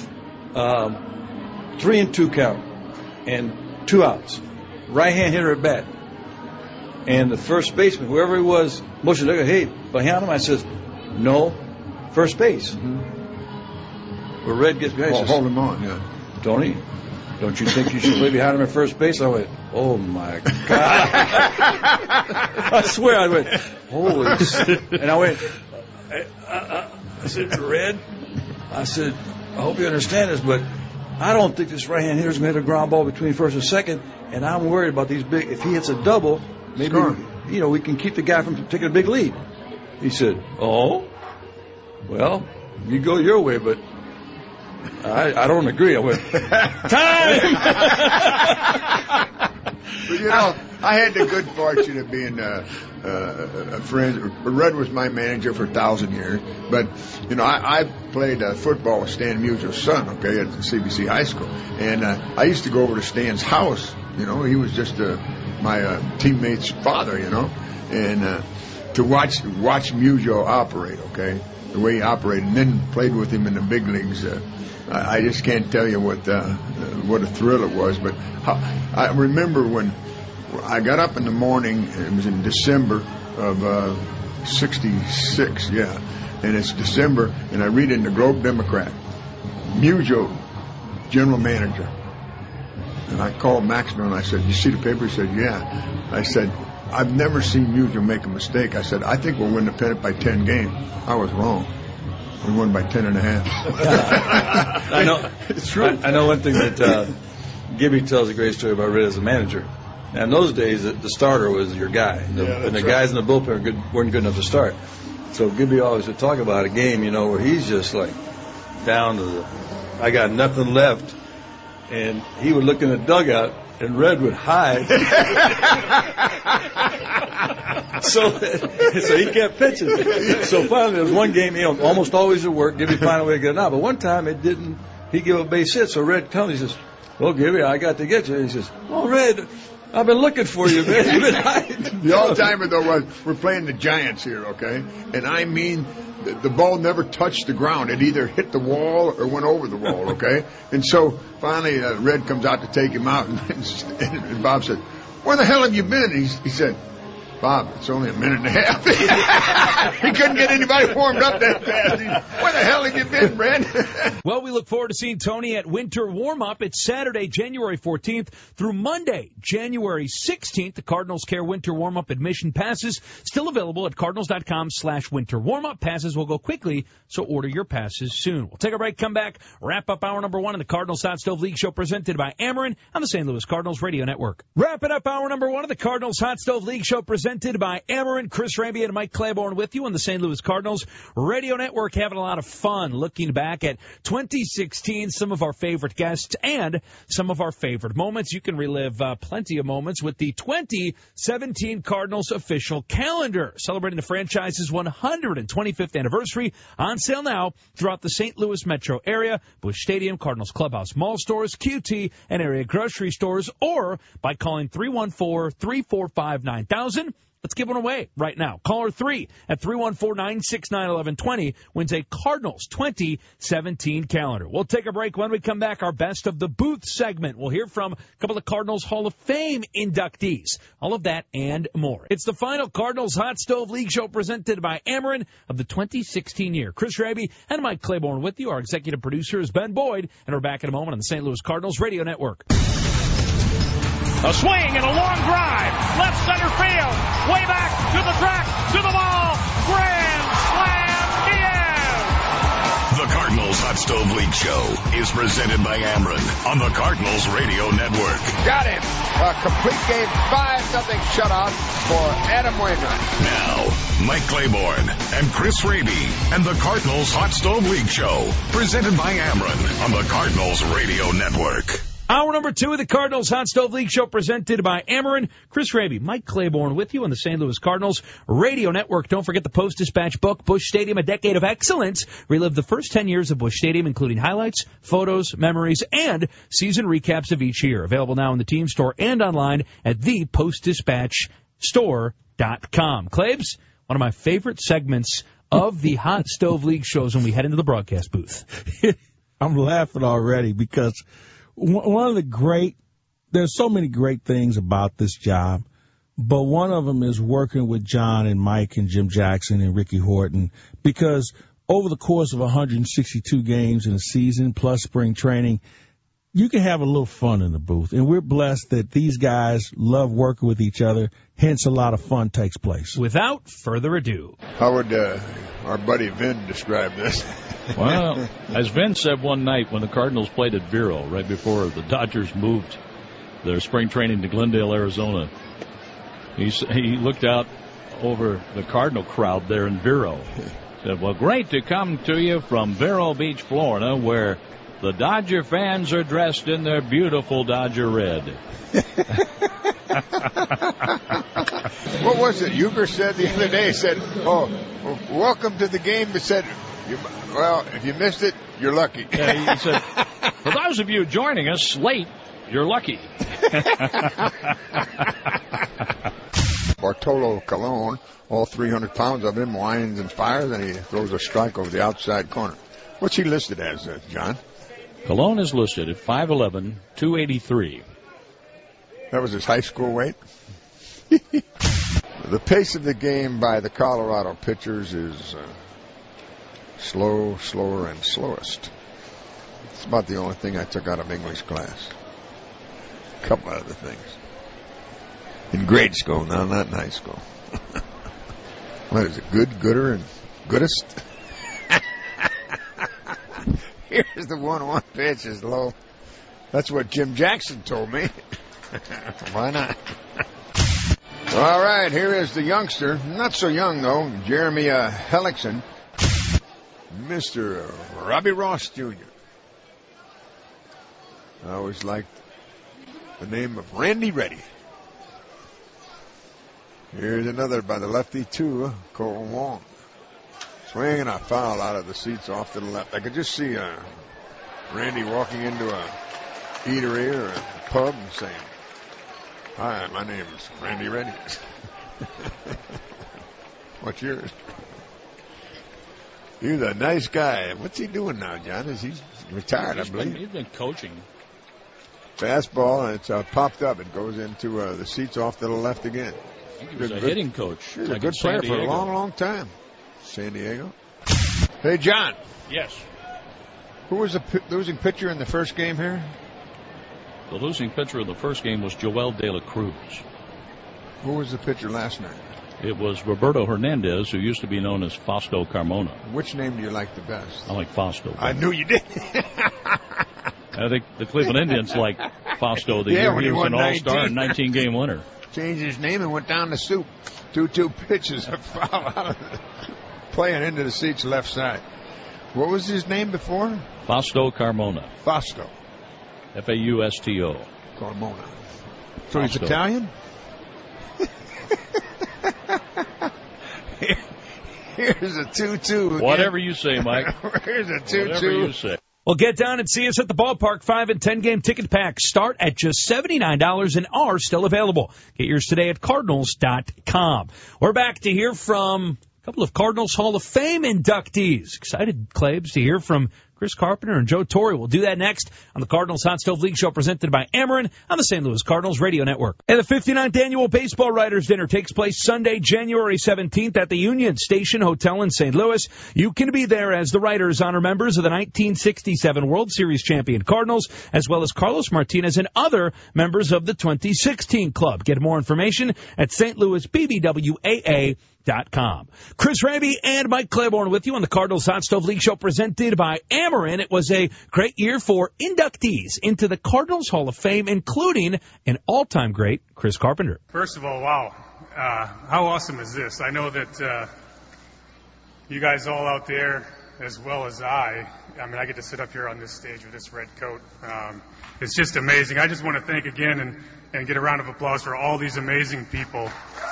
I: 3-2 count and 2 outs. Right-hand hitter at bat. And the first baseman, whoever he was, motioned, hey, behind him, I says, no, first base. Mm-hmm. Well, Red gets behind.
C: Hold him on, yeah.
I: Tony, don't you think you should play behind him at first base? I went, oh my God. I swear I went, holy shit. And I went, I said, Red, I said, I hope you understand this, but I don't think this right-hand hitter's going to hit a ground ball between first and second, and I'm worried about these big, if he hits a double, maybe, we can keep the guy from taking a big lead. He said, oh, well, you go your way, but I don't agree. I went, time!
C: But, I had the good fortune of being a friend. Red was my manager for 1,000 years. But, I played football with Stan Musial's son, okay, at CBC High School. And I used to go over to Stan's house. He was just my teammate's father, and to watch Musial operate, okay, the way he operated, and then played with him in the big leagues. I just can't tell you what a thrill it was. But I remember when I got up in the morning, it was in December of 66, yeah, and it's December, and I read in the Globe Democrat, Musial, general manager. And I called Maxwell and I said, you see the paper? He said, yeah. I said, I've never seen Musial make a mistake. I said, I think we'll win the pennant by 10 games. I was wrong. We won by 10.5.
I: I know.
C: It's true.
I: I know one thing that Gibby tells a great story about Red as a manager. Now, in those days, the starter was your guy, and the guys in the bullpen weren't good enough to start. So Gibby always would talk about a game, where he's just like down to I got nothing left, and he would look in the dugout, and Red would hide. So he kept pitching. So finally, there was one game, almost always at work. Gibby found a way to get it out, but one time it didn't. He gave a base hit, so Red comes. He says, "Well, Gibby, I got to get you." And he says, "Oh, Red, I've been looking for you, man. You've been hiding."
C: The all-timer, though, was we're playing the Giants here, okay? And I mean, the ball never touched the ground. It either hit the wall or went over the wall, okay? And so finally, Red comes out to take him out, and Bob said, "Where the hell have you been?" He said, "Bob, it's only a minute and a half." He couldn't get anybody warmed up that fast. Where the hell have you been, Brad?
D: Well, we look forward to seeing Tony at Winter Warm-Up. It's Saturday, January 14th through Monday, January 16th. The Cardinals Care Winter Warm-Up admission passes still available at cardinals.com/winter warm-up. Passes will go quickly, so order your passes soon. We'll take a break, come back, wrap up hour number 1 of the Cardinals Hot Stove League Show presented by Ameren on the St. Louis Cardinals Radio Network. Wrapping up hour number 1 of the Cardinals Hot Stove League Show presented by Ameren. Chris Raby and Mike Claiborne with you on the St. Louis Cardinals Radio Network, having a lot of fun looking back at 2016, some of our favorite guests and some of our favorite moments. You can relive plenty of moments with the 2017 Cardinals official calendar, celebrating the franchise's 125th anniversary, on sale now throughout the St. Louis metro area, Busch Stadium, Cardinals Clubhouse Mall stores, QT, and area grocery stores, or by calling 314-345-9000. Let's give one away right now. Caller 3 at 314-969-1120 wins a Cardinals 2017 calendar. We'll take a break. When we come back, our Best of the Booth segment. We'll hear from a couple of Cardinals Hall of Fame inductees. All of that and more. It's the final Cardinals Hot Stove League Show presented by Ameren of the 2016 year. Chris Raby and Mike Claiborne with you. Our executive producer is Ben Boyd, and we're back in a moment on the St. Louis Cardinals Radio Network.
A: A swing and a long drive. Left center field. Way back to the track, to the ball. Grand slam, Diaz.
B: The Cardinals Hot Stove League Show is presented by Ameren on the Cardinals Radio Network.
C: Got him. A complete game, 5-0 shutout for Adam Wainwright.
B: Now, Mike Claiborne and Chris Raby and the Cardinals Hot Stove League Show, presented by Ameren on the Cardinals Radio Network.
D: Hour number 2 of the Cardinals Hot Stove League Show presented by Ameren. Chris Raby, Mike Claiborne with you on the St. Louis Cardinals Radio Network. Don't forget the Post-Dispatch book, Busch Stadium, A Decade of Excellence. Relive the first 10 years of Busch Stadium, including highlights, photos, memories, and season recaps of each year. Available now in the team store and online at thepostdispatchstore.com. Claibs, one of my favorite segments of the Hot Stove League shows when we head into the broadcast booth.
E: I'm laughing already because one of the there's so many great things about this job, but one of them is working with John and Mike and Jim Jackson and Ricky Horton, because over the course of 162 games in a season plus spring training, you can have a little fun in the booth. And we're blessed that these guys love working with each other, hence a lot of fun takes place.
D: Without further ado,
C: how would our buddy Vin describe this?
G: Well, as Vin said one night when the Cardinals played at Vero, right before the Dodgers moved their spring training to Glendale, Arizona, he looked out over the Cardinal crowd there in Vero. Said, well, great to come to you from Vero Beach, Florida, where the Dodger fans are dressed in their beautiful Dodger red.
C: What was it? Uger said the other day, said, oh, welcome to the game. He said, well, if you missed it, you're lucky.
G: Yeah, he said, for those of you joining us late, you're lucky.
C: Bartolo Colon, all 300 pounds of him, whines and fires, and he throws a strike over the outside corner. What's he listed as, John?
G: Colon is listed at 5'11", 283.
C: That was his high school weight? The pace of the game by the Colorado pitchers is slower, and slowest. It's about the only thing I took out of English class. A couple other things. In grade school, now not in high school. What is it, gooder, and goodest? Here's the 1-1 pitch is low. That's what Jim Jackson told me. Why not? All right, here is the youngster. Not so young, though. Jeremy Hellickson. Mr. Robbie Ross Jr. I always liked the name of Randy Reddy. Here's another by the lefty, too, Cole Wong. Swinging a foul out of the seats off to the left. I could just see Randy walking into a eatery or a pub and saying, "Hi, my name is Randy Reddy." What's yours? He's a nice guy. What's he doing now, John? Is he retired, I believe?
G: He's been coaching.
C: Fastball, and it's popped up. It goes into the seats off to the left again.
G: I think he was a hitting coach.
C: He was
G: like
C: a good player for a long, long time. San Diego. Hey, John.
G: Yes.
C: Who was the losing pitcher in the first game here?
G: The losing pitcher of the first game was Joel De La Cruz.
C: Who was the pitcher last night?
G: It was Roberto Hernandez, who used to be known as Fausto Carmona.
C: Which name do you like the best?
G: I like Fausto.
C: I knew you did.
G: I think the Cleveland Indians like Fausto the year he was an all-star and 19-game winner.
C: Changed his name and went down the soup. 2-2 pitches, a foul out of it. Playing into the seats left side. What was his name before?
G: Fausto Carmona.
C: Fausto.
G: F-A-U-S-T-O.
C: Carmona. So he's Italian? Here's a 2-2.
G: Whatever you say, Mike.
C: Here's a 2-2.
G: Whatever you say.
D: Well, get down and see us at the ballpark. 5 and 10 game ticket packs start at just $79 and are still available. Get yours today at Cardinals.com. We're back to hear from a couple of Cardinals Hall of Fame inductees. Excited, Claibs, to hear from Chris Carpenter and Joe Torre. We'll do that next on the Cardinals Hot Stove League Show presented by Ameren on the St. Louis Cardinals Radio Network. And the 59th Annual Baseball Writers Dinner takes place Sunday, January 17th at the Union Station Hotel in St. Louis. You can be there as the writers honor members of the 1967 World Series champion Cardinals, as well as Carlos Martinez and other members of the 2016 club. Get more information at stlouisbbwaa.com. Chris Raby and Mike Claiborne with you on the Cardinals Hot Stove League Show presented by Ameren. It was a great year for inductees into the Cardinals Hall of Fame, including an all-time great, Chris Carpenter.
K: First of all, wow. How awesome is this? I know that you guys all out there, as well as I I get to sit up here on this stage with this red coat. It's just amazing. I just want to thank again and get a round of applause for all these amazing people.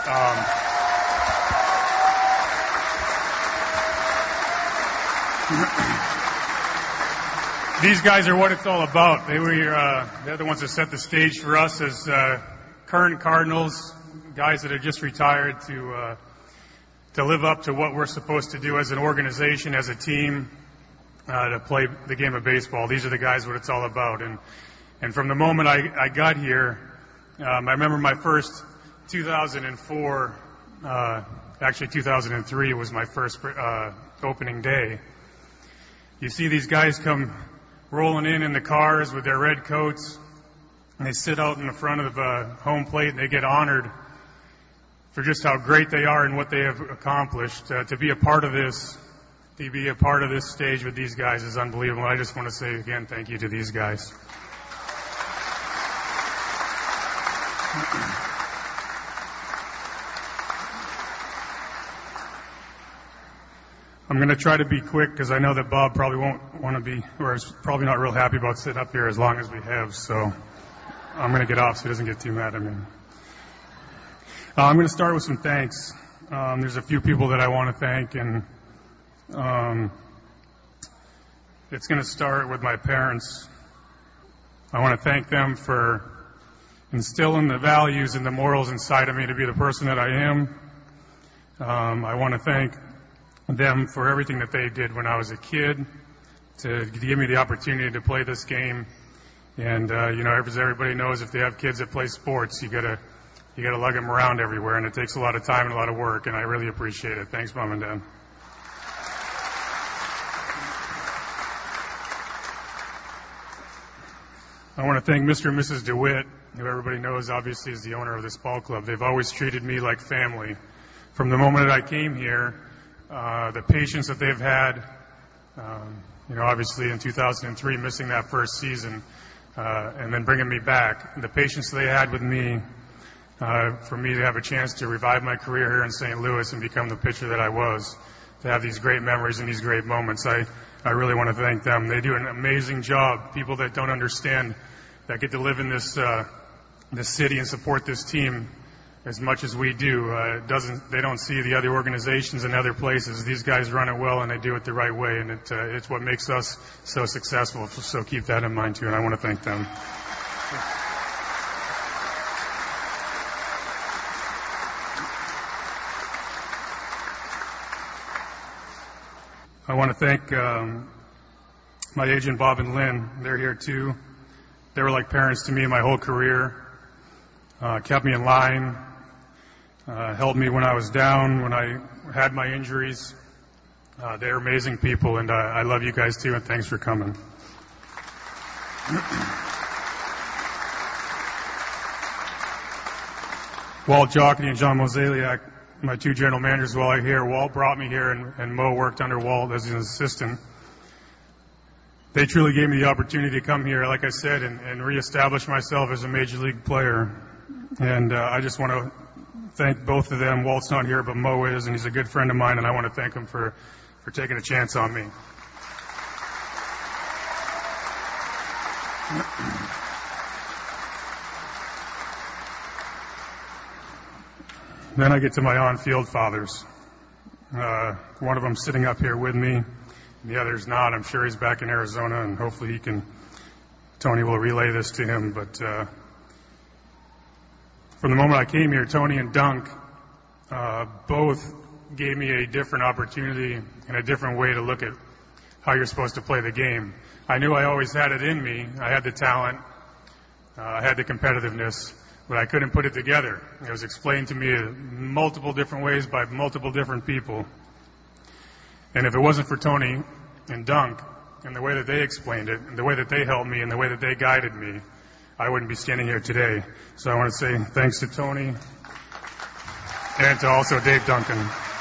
K: These guys are what it's all about. They're the ones that set the stage for us as current Cardinals, guys that have just retired, to live up to what we're supposed to do as an organization, as a team, to play the game of baseball. These are the guys what it's all about. And from the moment I got here, I remember my first 2004, actually 2003 was my first opening day. You see these guys come rolling in the cars with their red coats, and they sit out in the front of the home plate, and they get honored for just how great they are and what they have accomplished. To be a part of this, to be a part of this stage with these guys is unbelievable. I just want to say again, thank you to these guys. I'm going to try to be quick because I know that Bob probably won't want to be, or is probably not real happy about sitting up here as long as we have, so I'm going to get off so he doesn't get too mad at me. I'm going to start with some thanks. There's a few people that I want to thank, and it's going to start with my parents. I want to thank them for instilling the values and the morals inside of me to be the person that I am. I want to thank them for everything that they did when I was a kid to give me the opportunity to play this game. And, as everybody knows, if they have kids that play sports, you gotta lug them around everywhere, and it takes a lot of time and a lot of work, and I really appreciate it. Thanks, Mom and Dad. I want to thank Mr. and Mrs. DeWitt, who everybody knows obviously is the owner of this ball club. They've always treated me like family. From the moment that I came here, the patience that they've had, obviously in 2003, missing that first season, and then bringing me back. The patience they had with me for me to have a chance to revive my career here in St. Louis and become the pitcher that I was, to have these great memories and these great moments. I really want to thank them. They do an amazing job. People that don't understand, that get to live in this city and support this team as much as we do, they don't see the other organizations and other places. These guys run it well and they do it the right way, and it's what makes us so successful. So keep that in mind too, and I want to thank them. I want to thank my agent Bob and Lynn. They're here too. They were like parents to me my whole career. Kept me in line, helped me when I was down, when I had my injuries. They're amazing people, and I love you guys too, and thanks for coming. Walt Jockney and John Mozeliak, my two general managers while I'm here. Walt brought me here, and Mo worked under Walt as an assistant. They truly gave me the opportunity to come here, like I said, and reestablish myself as a major league player. And I just want to thank both of them. Walt's not here, but Mo is, and he's a good friend of mine, and I want to thank him for taking a chance on me. Then I get to my on-field fathers. One of them sitting up here with me, the other's not. I'm sure he's back in Arizona, and hopefully Tony will relay this to him. But from the moment I came here, Tony and Dunk both gave me a different opportunity and a different way to look at how you're supposed to play the game. I knew I always had it in me. I had the talent. I had the competitiveness, but I couldn't put it together. It was explained to me in multiple different ways by multiple different people. And if it wasn't for Tony and Dunk and the way that they explained it and the way that they helped me and the way that they guided me, I wouldn't be standing here today. So I want to say thanks to Tony and to also Dave Duncan.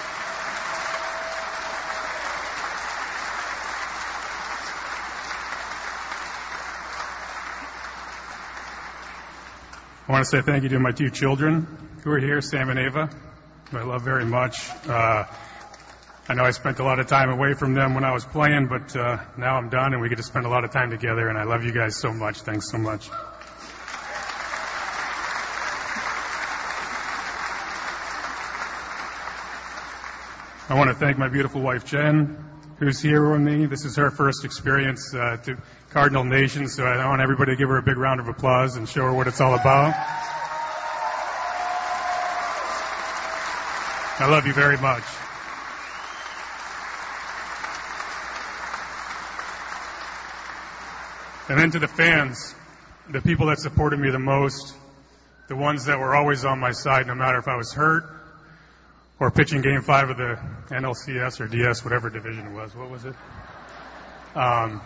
K: I want to say thank you to my two children who are here, Sam and Ava, who I love very much. I know I spent a lot of time away from them when I was playing, but now I'm done and we get to spend a lot of time together, and I love you guys so much. Thanks so much. I want to thank my beautiful wife, Jen, who's here with me. This is her first experience to Cardinal Nation, so I want everybody to give her a big round of applause and show her what it's all about. I love you very much. And then to the fans, the people that supported me the most, the ones that were always on my side no matter if I was hurt or pitching Game 5 of the NLCS or DS, whatever division it was. What was it? I'm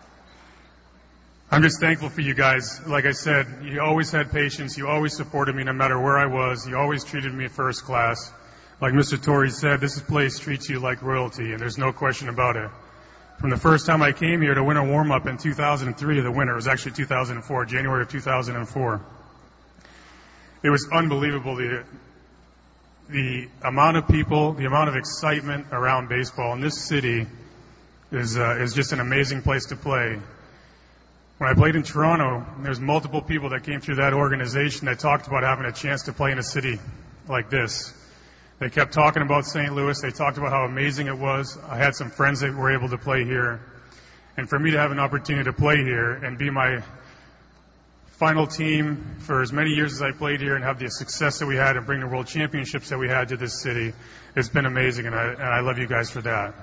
K: just thankful for you guys. Like I said, you always had patience. You always supported me no matter where I was. You always treated me first class. Like Mr. Torrey said, this place treats you like royalty, and there's no question about it. From the first time I came here to win a warm-up in 2003, the winter, it was actually 2004, January of 2004. It was unbelievable, the amount of people, the amount of excitement around baseball in this city is just an amazing place to play. When I played in Toronto, there's multiple people that came through that organization that talked about having a chance to play in a city like this. They kept talking about St. Louis. They talked about how amazing it was. I had some friends that were able to play here. And for me to have an opportunity to play here and be my final team for as many years as I played here and have the success that we had and bring the world championships that we had to this city, it's been amazing, and I love you guys for that.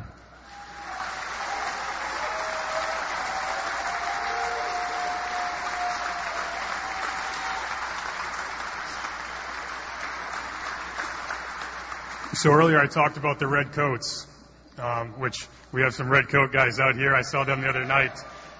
K: So earlier I talked about the red coats, which we have some red coat guys out here. I saw them the other night.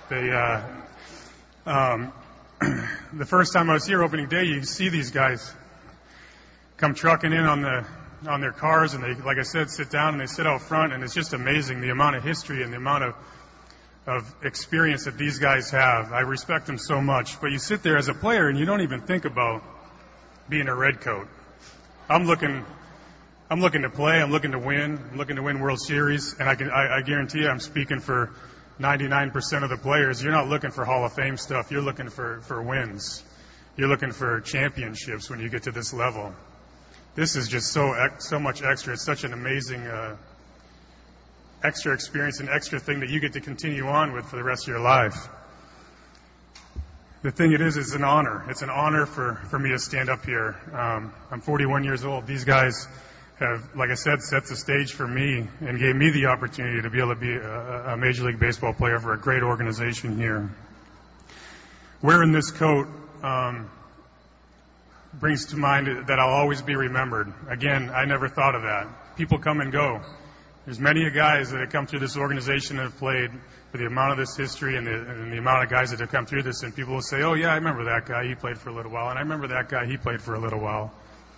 K: The first time I was here opening day, you see these guys come trucking in on their cars, and they, like I said, sit down and they sit out front, and it's just amazing the amount of history and the amount of experience that these guys have. I respect them so much. But you sit there as a player and you don't even think about being a redcoat. I'm looking to play. I'm looking to win. I'm looking to win World Series. And I guarantee you, I'm speaking for 99% of the players. You're not looking for Hall of Fame stuff. You're looking for wins. You're looking for championships when you get to this level. This is just so much extra. It's such an amazing extra experience and extra thing that you get to continue on with for the rest of your life. The thing it is, it's an honor. It's an honor for me to stand up here. I'm 41 years old. These guys have, like I said, set the stage for me and gave me the opportunity to be able to be a Major League Baseball player for a great organization here. Wearing this coat brings to mind that I'll always be remembered. Again, I never thought of that. People come and go. There's many guys that have come through this organization that have played for the amount of this history and the amount of guys that have come through this, and people will say, oh, yeah, I remember that guy. He played for a little while, and I remember that guy. He played for a little while.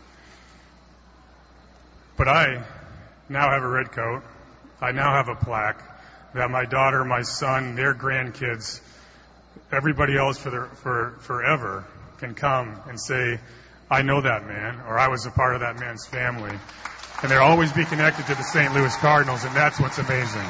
K: But I now have a red coat. I now have a plaque that my daughter, my son, their grandkids, everybody else for forever can come and say, I know that man, or I was a part of that man's family. And they'll always be connected to the St. Louis Cardinals, and that's what's amazing.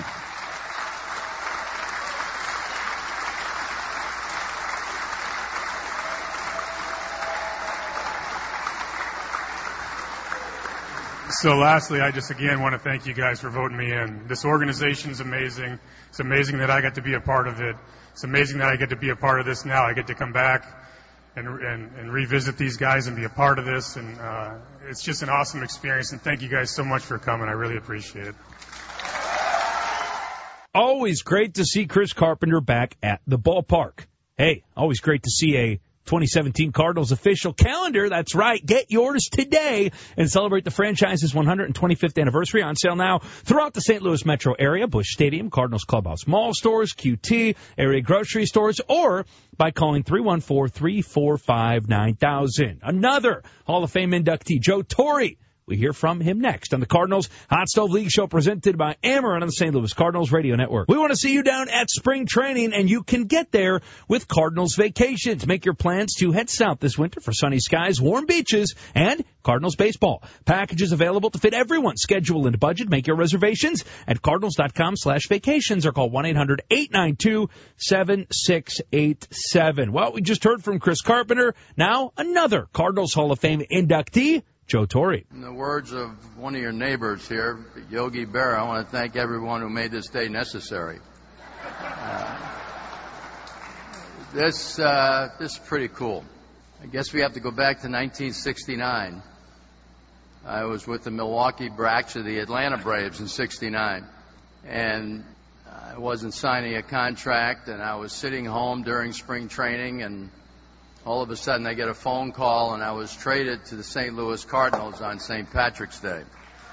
K: So lastly, I just again want to thank you guys for voting me in. This organization is amazing. It's amazing that I got to be a part of it. It's amazing that I get to be a part of this now. I get to come back and revisit these guys and be a part of this. And it's just an awesome experience. And thank you guys so much for coming. I really appreciate it.
D: Always great to see Chris Carpenter back at the ballpark. Hey, always great to see a 2017 Cardinals official calendar. That's right. Get yours today and celebrate the franchise's 125th anniversary. On sale now throughout the St. Louis metro area, Busch Stadium, Cardinals Clubhouse Mall stores, QT, area grocery stores, or by calling 314-345-9000. Another Hall of Fame inductee, Joe Torre. We hear from him next on the Cardinals Hot Stove League Show presented by Ameren on the St. Louis Cardinals Radio Network. We want to see you down at spring training, and you can get there with Cardinals Vacations. Make your plans to head south this winter for sunny skies, warm beaches, and Cardinals baseball. Packages available to fit everyone's schedule and budget. Make your reservations at cardinals.com/vacations or call 1-800-892-7687. Well, we just heard from Chris Carpenter. Now another Cardinals Hall of Fame inductee, Joe Torre.
L: In the words of one of your neighbors here, Yogi Berra, I want to thank everyone who made this day necessary. This is pretty cool. I guess we have to go back to 1969. I was with the Milwaukee Brats of the Atlanta Braves in '69, and I wasn't signing a contract, and I was sitting home during spring training, and all of a sudden I get a phone call, and I was traded to the St. Louis Cardinals on St. Patrick's Day.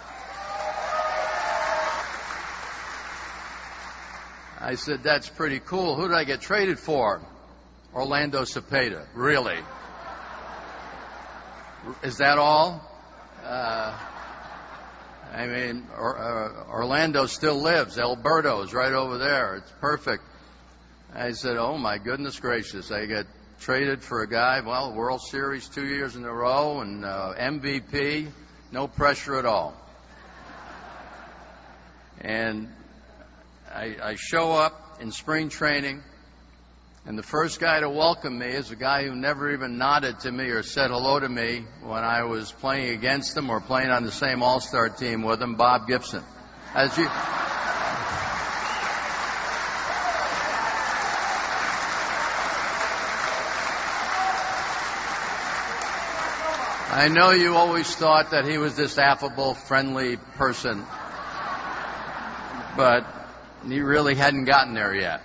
L: I said, that's pretty cool. Who did I get traded for? Orlando Cepeda. Really? Is that all? I mean, Orlando still lives. Alberto's right over there. It's perfect. I said, oh, my goodness gracious. I get traded for a guy, well, World Series 2 years in a row and MVP, no pressure at all. And I show up in spring training, and the first guy to welcome me is a guy who never even nodded to me or said hello to me when I was playing against him or playing on the same All-Star team with him, Bob Gibson. I know you always thought that he was this affable, friendly person, but he really hadn't gotten there yet.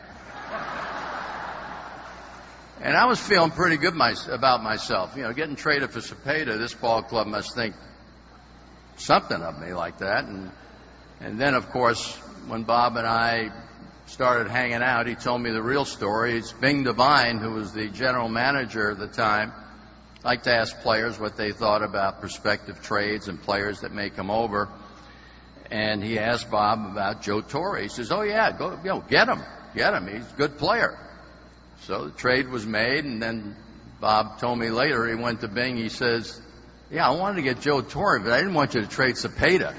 L: And I was feeling pretty good about myself. You know, getting traded for Cepeda, this ball club must think something of me like that. And then, of course, when Bob and I started hanging out, he told me the real story. It's Bing Devine, who was the general manager at the time, liked to ask players what they thought about prospective trades and players that may come over. And he asked Bob about Joe Torre. He says, oh, yeah, go get him. get him. He's a good player. So the trade was made, and then Bob told me later, he went to Bing, he says, yeah, I wanted to get Joe Torre, but I didn't want you to trade Cepeda.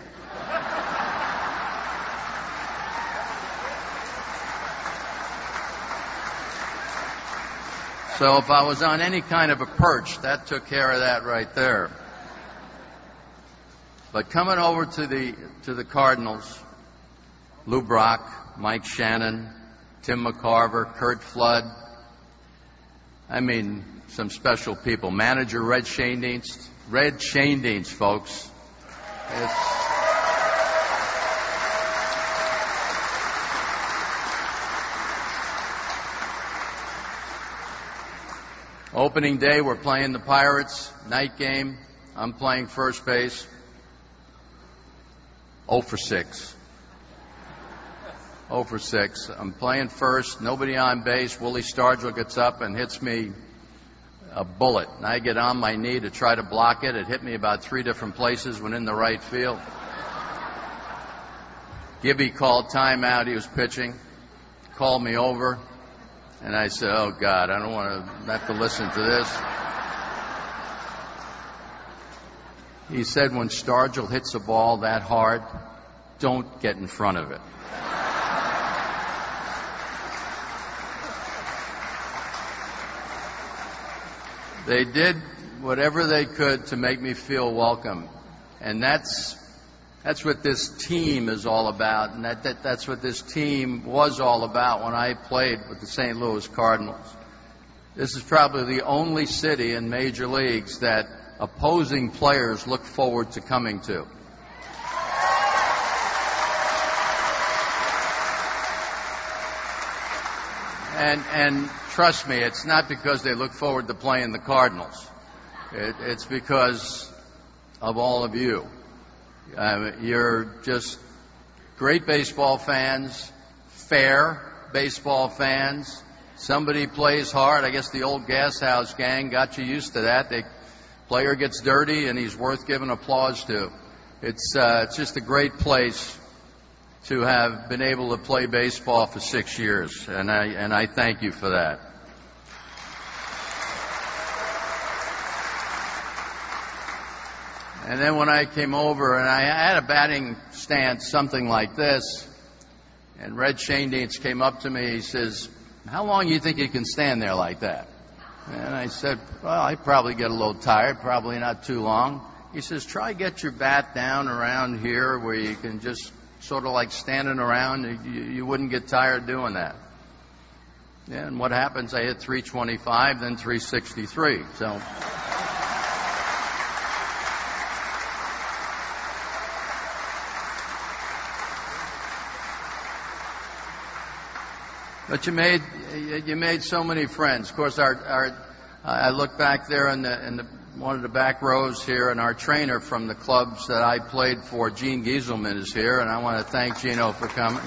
L: So if I was on any kind of a perch, that took care of that right there. But coming over to the Cardinals, Lou Brock, Mike Shannon, Tim McCarver, Curt Flood, I mean, some special people. Manager Red Schoendienst, folks. Opening day, we're playing the Pirates. Night game, I'm playing first base. 0 for 6. 0 for 6. I'm playing first, nobody on base. Willie Stargell gets up and hits me a bullet. And I get on my knee to try to block it. It hit me about 3 different places when in the right field. Gibby called timeout. He was pitching. Called me over. And I said, oh, God, I don't want to have to listen to this. He said, when Stargell hits a ball that hard, don't get in front of it. They did whatever they could to make me feel welcome. And that's what this team is all about, and that's what this team was all about when I played with the St. Louis Cardinals. This is probably the only city in major leagues that opposing players look forward to coming to. And trust me, it's not because they look forward to playing the Cardinals. It's because of all of you. You're just great baseball fans, fair baseball fans. Somebody plays hard. I guess the old Gas House gang got you used to that. The player gets dirty and he's worth giving applause to. It's just a great place to have been able to play baseball for 6 years, and I thank you for that. And then when I came over, and I had a batting stance something like this, and Red Schoendienst came up to me, he says, how long do you think you can stand there like that? And I said, well, I probably get a little tired, probably not too long. He says, try get your bat down around here where you can just sort of like standing around, you wouldn't get tired doing that. Yeah, and what happens, I hit 325, then 363, so... But you made so many friends. Of course, I look back there in one of the back rows here, and our trainer from the clubs that I played for, Gene Gieselman, is here, and I want to thank Gino for coming.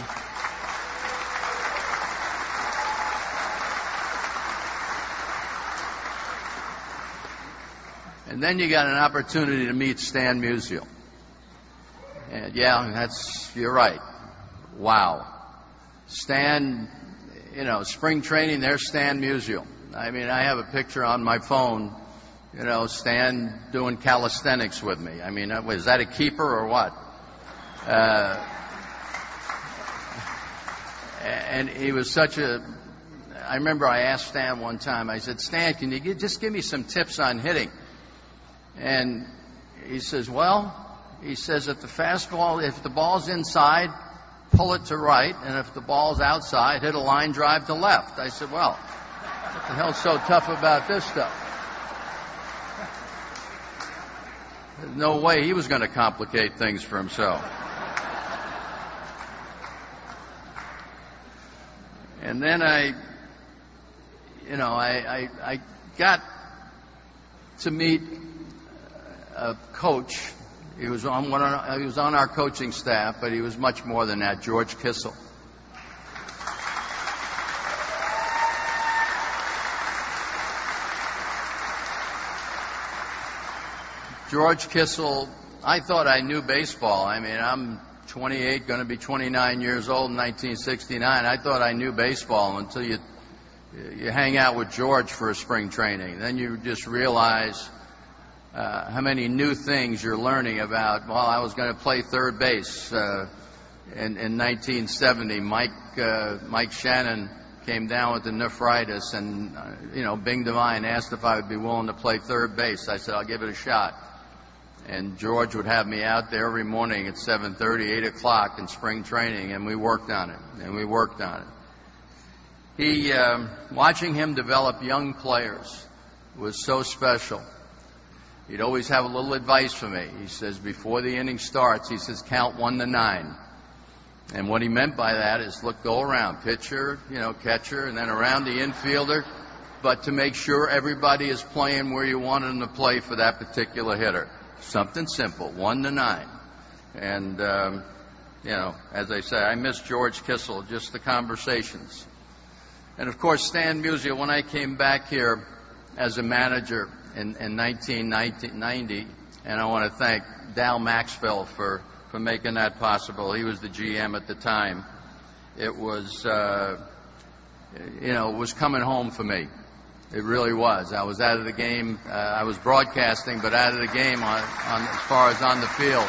L: And then you got an opportunity to meet Stan Musial. And yeah, you're right. Wow. Stan, spring training, there's Stan Musial. I mean, I have a picture on my phone, Stan doing calisthenics with me. I mean, is that a keeper or what? And he was I remember I asked Stan one time, I said, Stan, can you just give me some tips on hitting? And he says, if the fastball, if the ball's inside, pull it to right, and if the ball's outside, hit a line drive to left. I said, well, what the hell's so tough about this stuff? There's no way he was going to complicate things for himself. And then I got to meet a coach. He was on our coaching staff, but he was much more than that, George Kissel. George Kissel, I thought I knew baseball. I mean, I'm 28, going to be 29 years old in 1969. I thought I knew baseball until you hang out with George for a spring training. Then you just realize how many new things you're learning about. Well, I was going to play third base in 1970. Mike Shannon came down with the nephritis, and Bing Devine asked if I would be willing to play third base. I said, I'll give it a shot. And George would have me out there every morning at 7:30, 8 o'clock in spring training, and we worked on it. Watching him develop young players was so special. He'd always have a little advice for me. He says, before the inning starts, he says, count 1 to 9. And what he meant by that is, go around, pitcher, catcher, and then around the infielder, but to make sure everybody is playing where you wanted them to play for that particular hitter. Something simple, 1 to 9. And, as I say, I miss George Kissel, just the conversations. And, of course, Stan Musial, when I came back here as a manager in 1990, and I want to thank Dal Maxwell for making that possible. He was the GM at the time. It was, it was coming home for me. It really was. I was out of the game. I was broadcasting, but out of the game on as far as on the field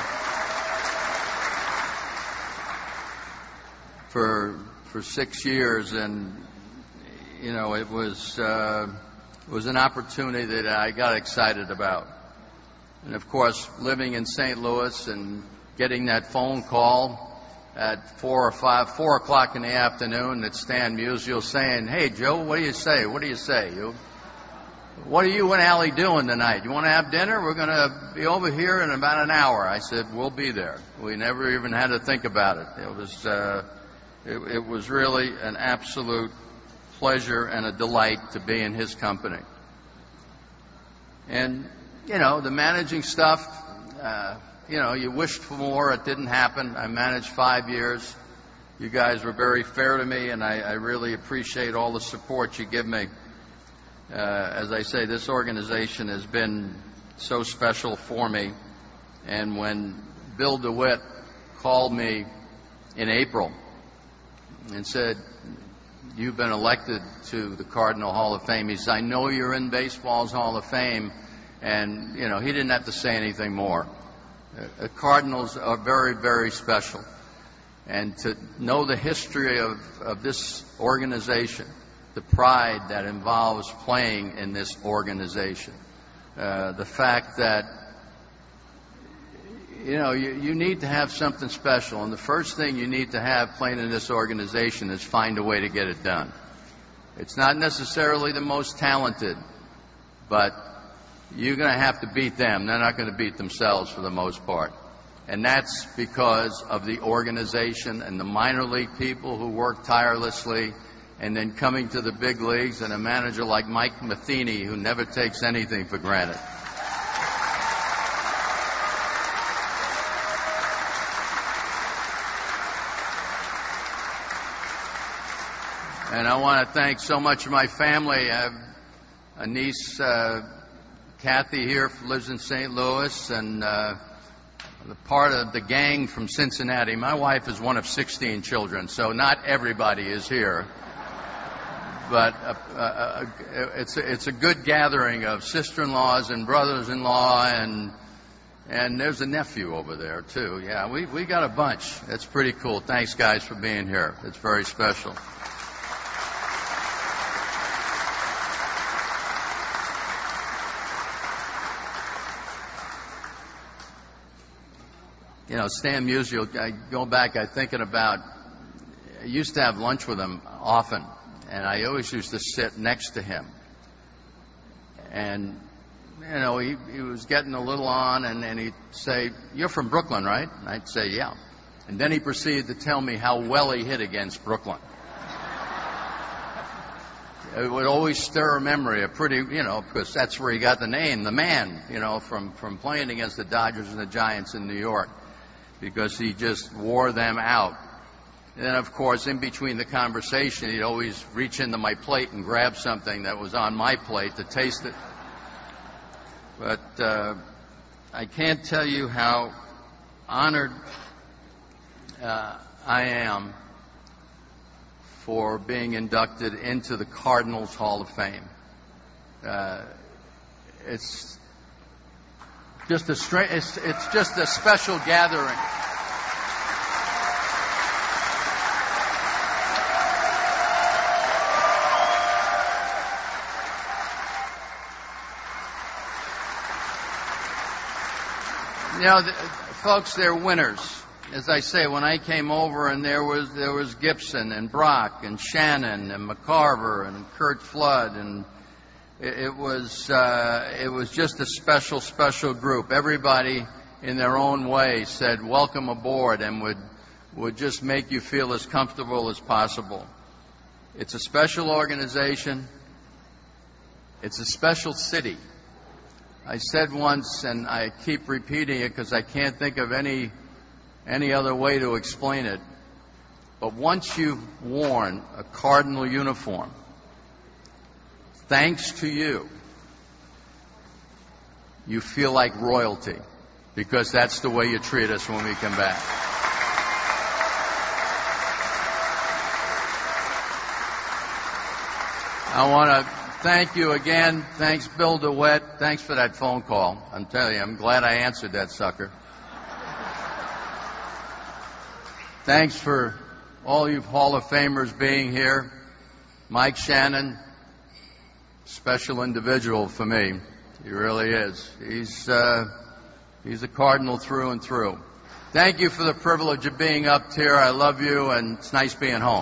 L: for 6 years, and it was an opportunity that I got excited about. And of course, living in St. Louis and getting that phone call at 4 o'clock in the afternoon that Stan Musial saying, "Hey Joe, what do you say? What are you and Allie doing tonight? You want to have dinner? We're going to be over here in about an hour." I said, "We'll be there." We never even had to think about it. It was really an absolute pleasure and a delight to be in his company. And the managing stuff, you wished for more. It didn't happen. I managed 5 years. You guys were very fair to me, and I really appreciate all the support you give me. As I say, this organization has been so special for me. And when Bill DeWitt called me in April and said, "You've been elected to the Cardinal Hall of Fame," he said, "I know you're in baseball's Hall of Fame." And, he didn't have to say anything more. The Cardinals are very, very special. And to know the history of this organization, the pride that involves playing in this organization, the fact that, you need to have something special. And the first thing you need to have playing in this organization is find a way to get it done. It's not necessarily the most talented, but you're going to have to beat them. They're not going to beat themselves for the most part. And that's because of the organization and the minor league people who work tirelessly, and then coming to the big leagues, and a manager like Mike Matheny who never takes anything for granted. And I want to thank so much of my family. I have a niece, Kathy here, lives in St. Louis, and the part of the gang from Cincinnati. My wife is one of 16 children, so not everybody is here. But it's a good gathering of sister-in-laws and brothers-in-law, and there's a nephew over there too. Yeah, we got a bunch. That's pretty cool. Thanks, guys, for being here. It's very special. Stan Musial, I go back, I'm thinking about, I used to have lunch with him often, and I always used to sit next to him. And, he was getting a little on, and he'd say, "You're from Brooklyn, right?" And I'd say, "Yeah." And then he proceeded to tell me how well he hit against Brooklyn. It would always stir a memory, because that's where he got the name, the man, from playing against the Dodgers and the Giants in New York, because he just wore them out. And then, of course, in between the conversation, he'd always reach into my plate and grab something that was on my plate to taste it. But I can't tell you how honored I am for being inducted into the Cardinals Hall of Fame. It's just a special gathering. You know, folks, they're winners. As I say, when I came over, and there was Gibson and Brock and Shannon and McCarver and Curt Flood, and it was just a special group. Everybody in their own way said welcome aboard and would just make you feel as comfortable as possible. It's a special organization. It's a special city. I said once, and I keep repeating it because I can't think of any other way to explain it, but once you've worn a Cardinal uniform, thanks to you, you feel like royalty, because that's the way you treat us when we come back. I want to thank you again. Thanks, Bill DeWitt. Thanks for that phone call. I'm telling you, I'm glad I answered that sucker. Thanks for all you Hall of Famers being here. Mike Shannon, special individual for me. He really is. He's a Cardinal through and through. Thank you for the privilege of being up here. I love you, and it's nice being home.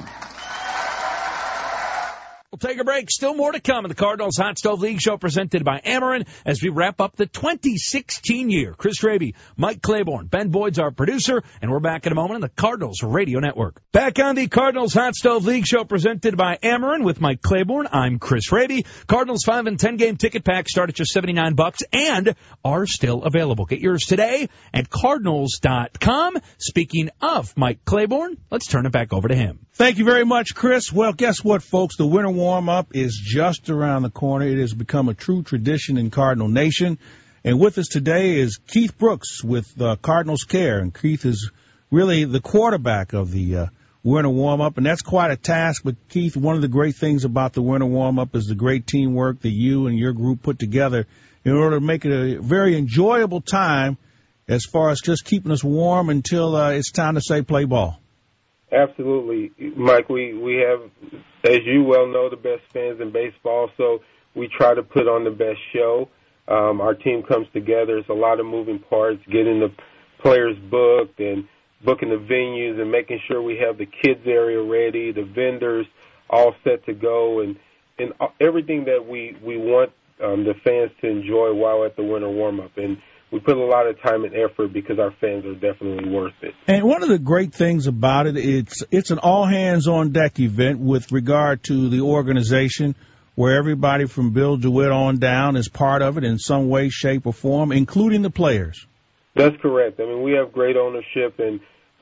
D: We'll take a break. Still more to come in the Cardinals Hot Stove League Show presented by Ameren as we wrap up the 2016 year. Chris Raby, Mike Claiborne, Ben Boyd's our producer, and we're back in a moment on the Cardinals Radio Network. Back on the Cardinals Hot Stove League Show presented by Ameren with Mike Claiborne. I'm Chris Raby. Cardinals 5 and 10 game ticket packs start at just $79 and are still available. Get yours today at Cardinals.com. Speaking of Mike Claiborne, let's turn it back over to him.
E: Thank you very much, Chris. Well, guess what, folks? The winter warm-up is just around the corner. It has become a true tradition in Cardinal Nation. And with us today is Keith Brooks with Cardinals Care. And Keith is really the quarterback of the winter warm-up. And that's quite a task. But, Keith, one of the great things about the winter warm-up is the great teamwork that you and your group put together in order to make it a very enjoyable time as far as just keeping us warm until it's time to say play ball.
M: Absolutely, Mike. We have, as you well know, the best fans in baseball, so we try to put on the best show. Our team comes together. It's a lot of moving parts, getting the players booked and booking the venues and making sure we have the kids area ready, the vendors all set to go, and everything that we want the fans to enjoy while at the winter warm-up. And we put a lot of time and effort because our fans are definitely worth it.
E: And one of the great things about it, it's an all-hands-on-deck event with regard to the organization where everybody from Bill DeWitt on down is part of it in some way, shape, or form, including the players.
M: That's correct. I mean, we have great ownership and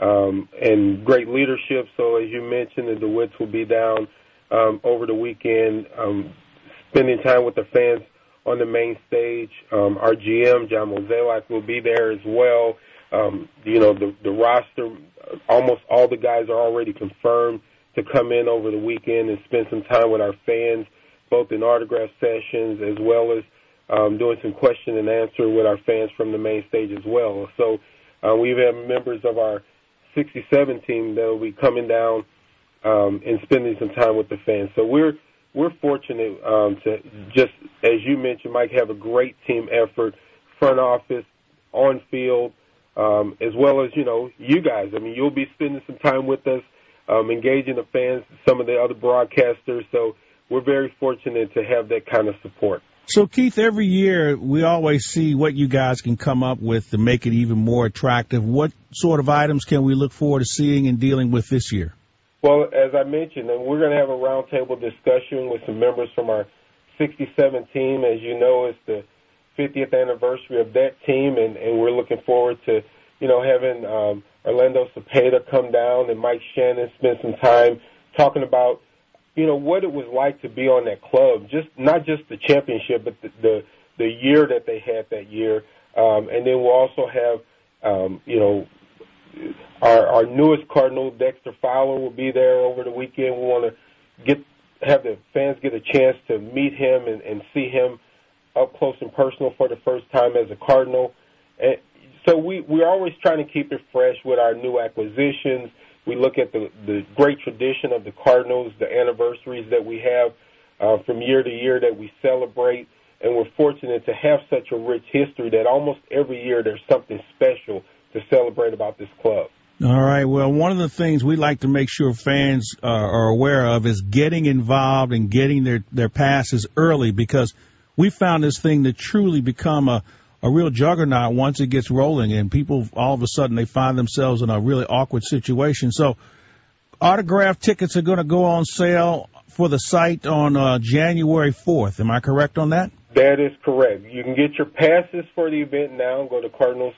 M: great leadership. So as you mentioned, the DeWitts will be down over the weekend spending time with the fans on the main stage. Our GM, John Mozeliak, will be there as well. The roster, almost all the guys are already confirmed to come in over the weekend and spend some time with our fans, both in autograph sessions as well as doing some question and answer with our fans from the main stage as well. So we have members of our 67 team that will be coming down and spending some time with the fans. So we're fortunate to just, as you mentioned, Mike, have a great team effort, front office, on field, as well as, you guys. I mean, you'll be spending some time with us, engaging the fans, some of the other broadcasters. So we're very fortunate to have that kind of support.
E: So, Keith, every year we always see what you guys can come up with to make it even more attractive. What sort of items can we look forward to seeing and dealing with this year?
M: Well, as I mentioned, we're going to have a roundtable discussion with some members from our 67 team. As you know, it's the 50th anniversary of that team, and we're looking forward to, having Orlando Cepeda come down and Mike Shannon spend some time talking about, what it was like to be on that club, not just the championship, but the year that they had that year. And then we'll also have, our newest Cardinal, Dexter Fowler, will be there over the weekend. We want to have the fans get a chance to meet him and see him up close and personal for the first time as a Cardinal. And so we're always trying to keep it fresh with our new acquisitions. We look at the great tradition of the Cardinals, the anniversaries that we have from year to year that we celebrate, and we're fortunate to have such a rich history that almost every year there's something special to celebrate about this club.
E: All right. Well, one of the things we like to make sure fans are aware of is getting involved and getting their passes early, because we found this thing to truly become a real juggernaut once it gets rolling, and people all of a sudden they find themselves in a really awkward situation. So autograph tickets are going to go on sale for the site on January 4th. Am I correct on that?
M: That is correct. You can get your passes for the event now. Go to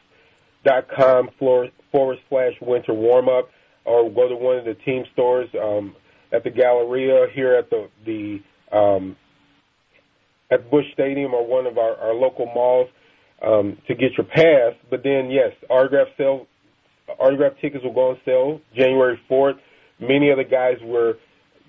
M: cardinals.com/winter warm-up, or go to one of the team stores at the Galleria here at at Busch Stadium or one of our local malls to get your pass. But then, yes, autograph tickets will go on sale January 4th. Many of the guys were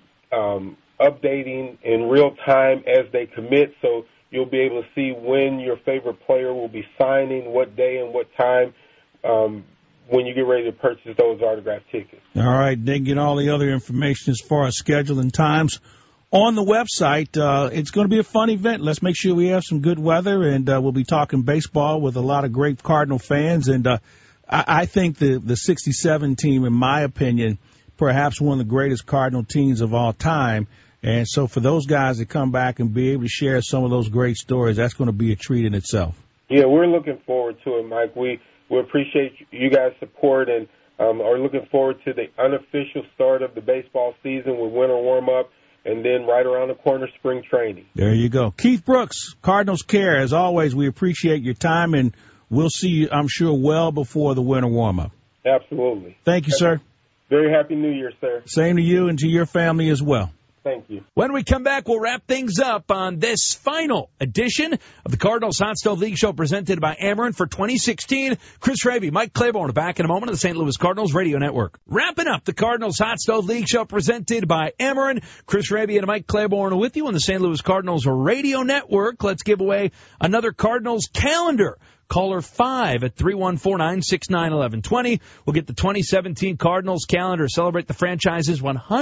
M: updating in real time as they commit, so you'll be able to see when your favorite player will be signing, what day and what time, when you get ready to purchase those autograph tickets.
E: All right, they can get all the other information as far as schedule and times on the website. It's going to be a fun event. Let's make sure we have some good weather, and we'll be talking baseball with a lot of great Cardinal fans. And I think the 67 team, in my opinion, perhaps one of the greatest Cardinal teams of all time. And so for those guys to come back and be able to share some of those great stories, that's going to be a treat in itself.
M: Yeah, we're looking forward to it, Mike. We appreciate you guys' support and are looking forward to the unofficial start of the baseball season with winter warm-up, and then right around the corner, spring training.
E: There you go. Keith Brooks, Cardinals Care. As always, we appreciate your time, and we'll see you, I'm sure, well before the winter warm-up.
M: Absolutely.
E: Thank you, sir.
M: Very happy New Year, sir.
E: Same to you and to your family as well.
M: Thank you.
D: When we come back, we'll wrap things up on this final edition of the Cardinals Hot Stove League Show presented by Ameren for 2016. Chris Raby, Mike Claiborne are back in a moment on the St. Louis Cardinals Radio Network. Wrapping up the Cardinals Hot Stove League Show presented by Ameren. Chris Raby and Mike Claiborne are with you on the St. Louis Cardinals Radio Network. Let's give away another Cardinals calendar. Caller 5 at 314-969-1120. We'll get the 2017 Cardinals calendar, celebrate the franchise's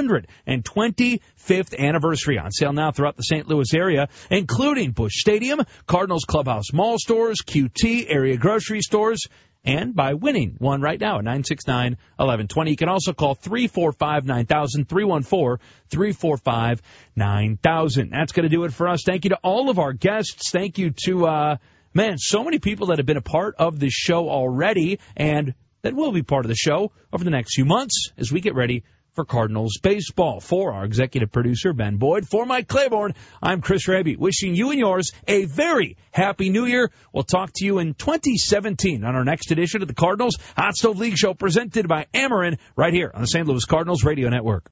D: 125th anniversary, on sale now throughout the St. Louis area, including Busch Stadium, Cardinals Clubhouse Mall stores, QT, area grocery stores, and by winning one right now at 969-1120. You can also call 345-9000, 314-345-9000. That's going to do it for us. Thank you to all of our guests. Thank you to... Man, so many people that have been a part of this show already and that will be part of the show over the next few months as we get ready for Cardinals baseball. For our executive producer, Ben Boyd, for Mike Claiborne, I'm Chris Raby, wishing you and yours a very happy New Year. We'll talk to you in 2017 on our next edition of the Cardinals Hot Stove League Show presented by Ameren right here on the St. Louis Cardinals Radio Network.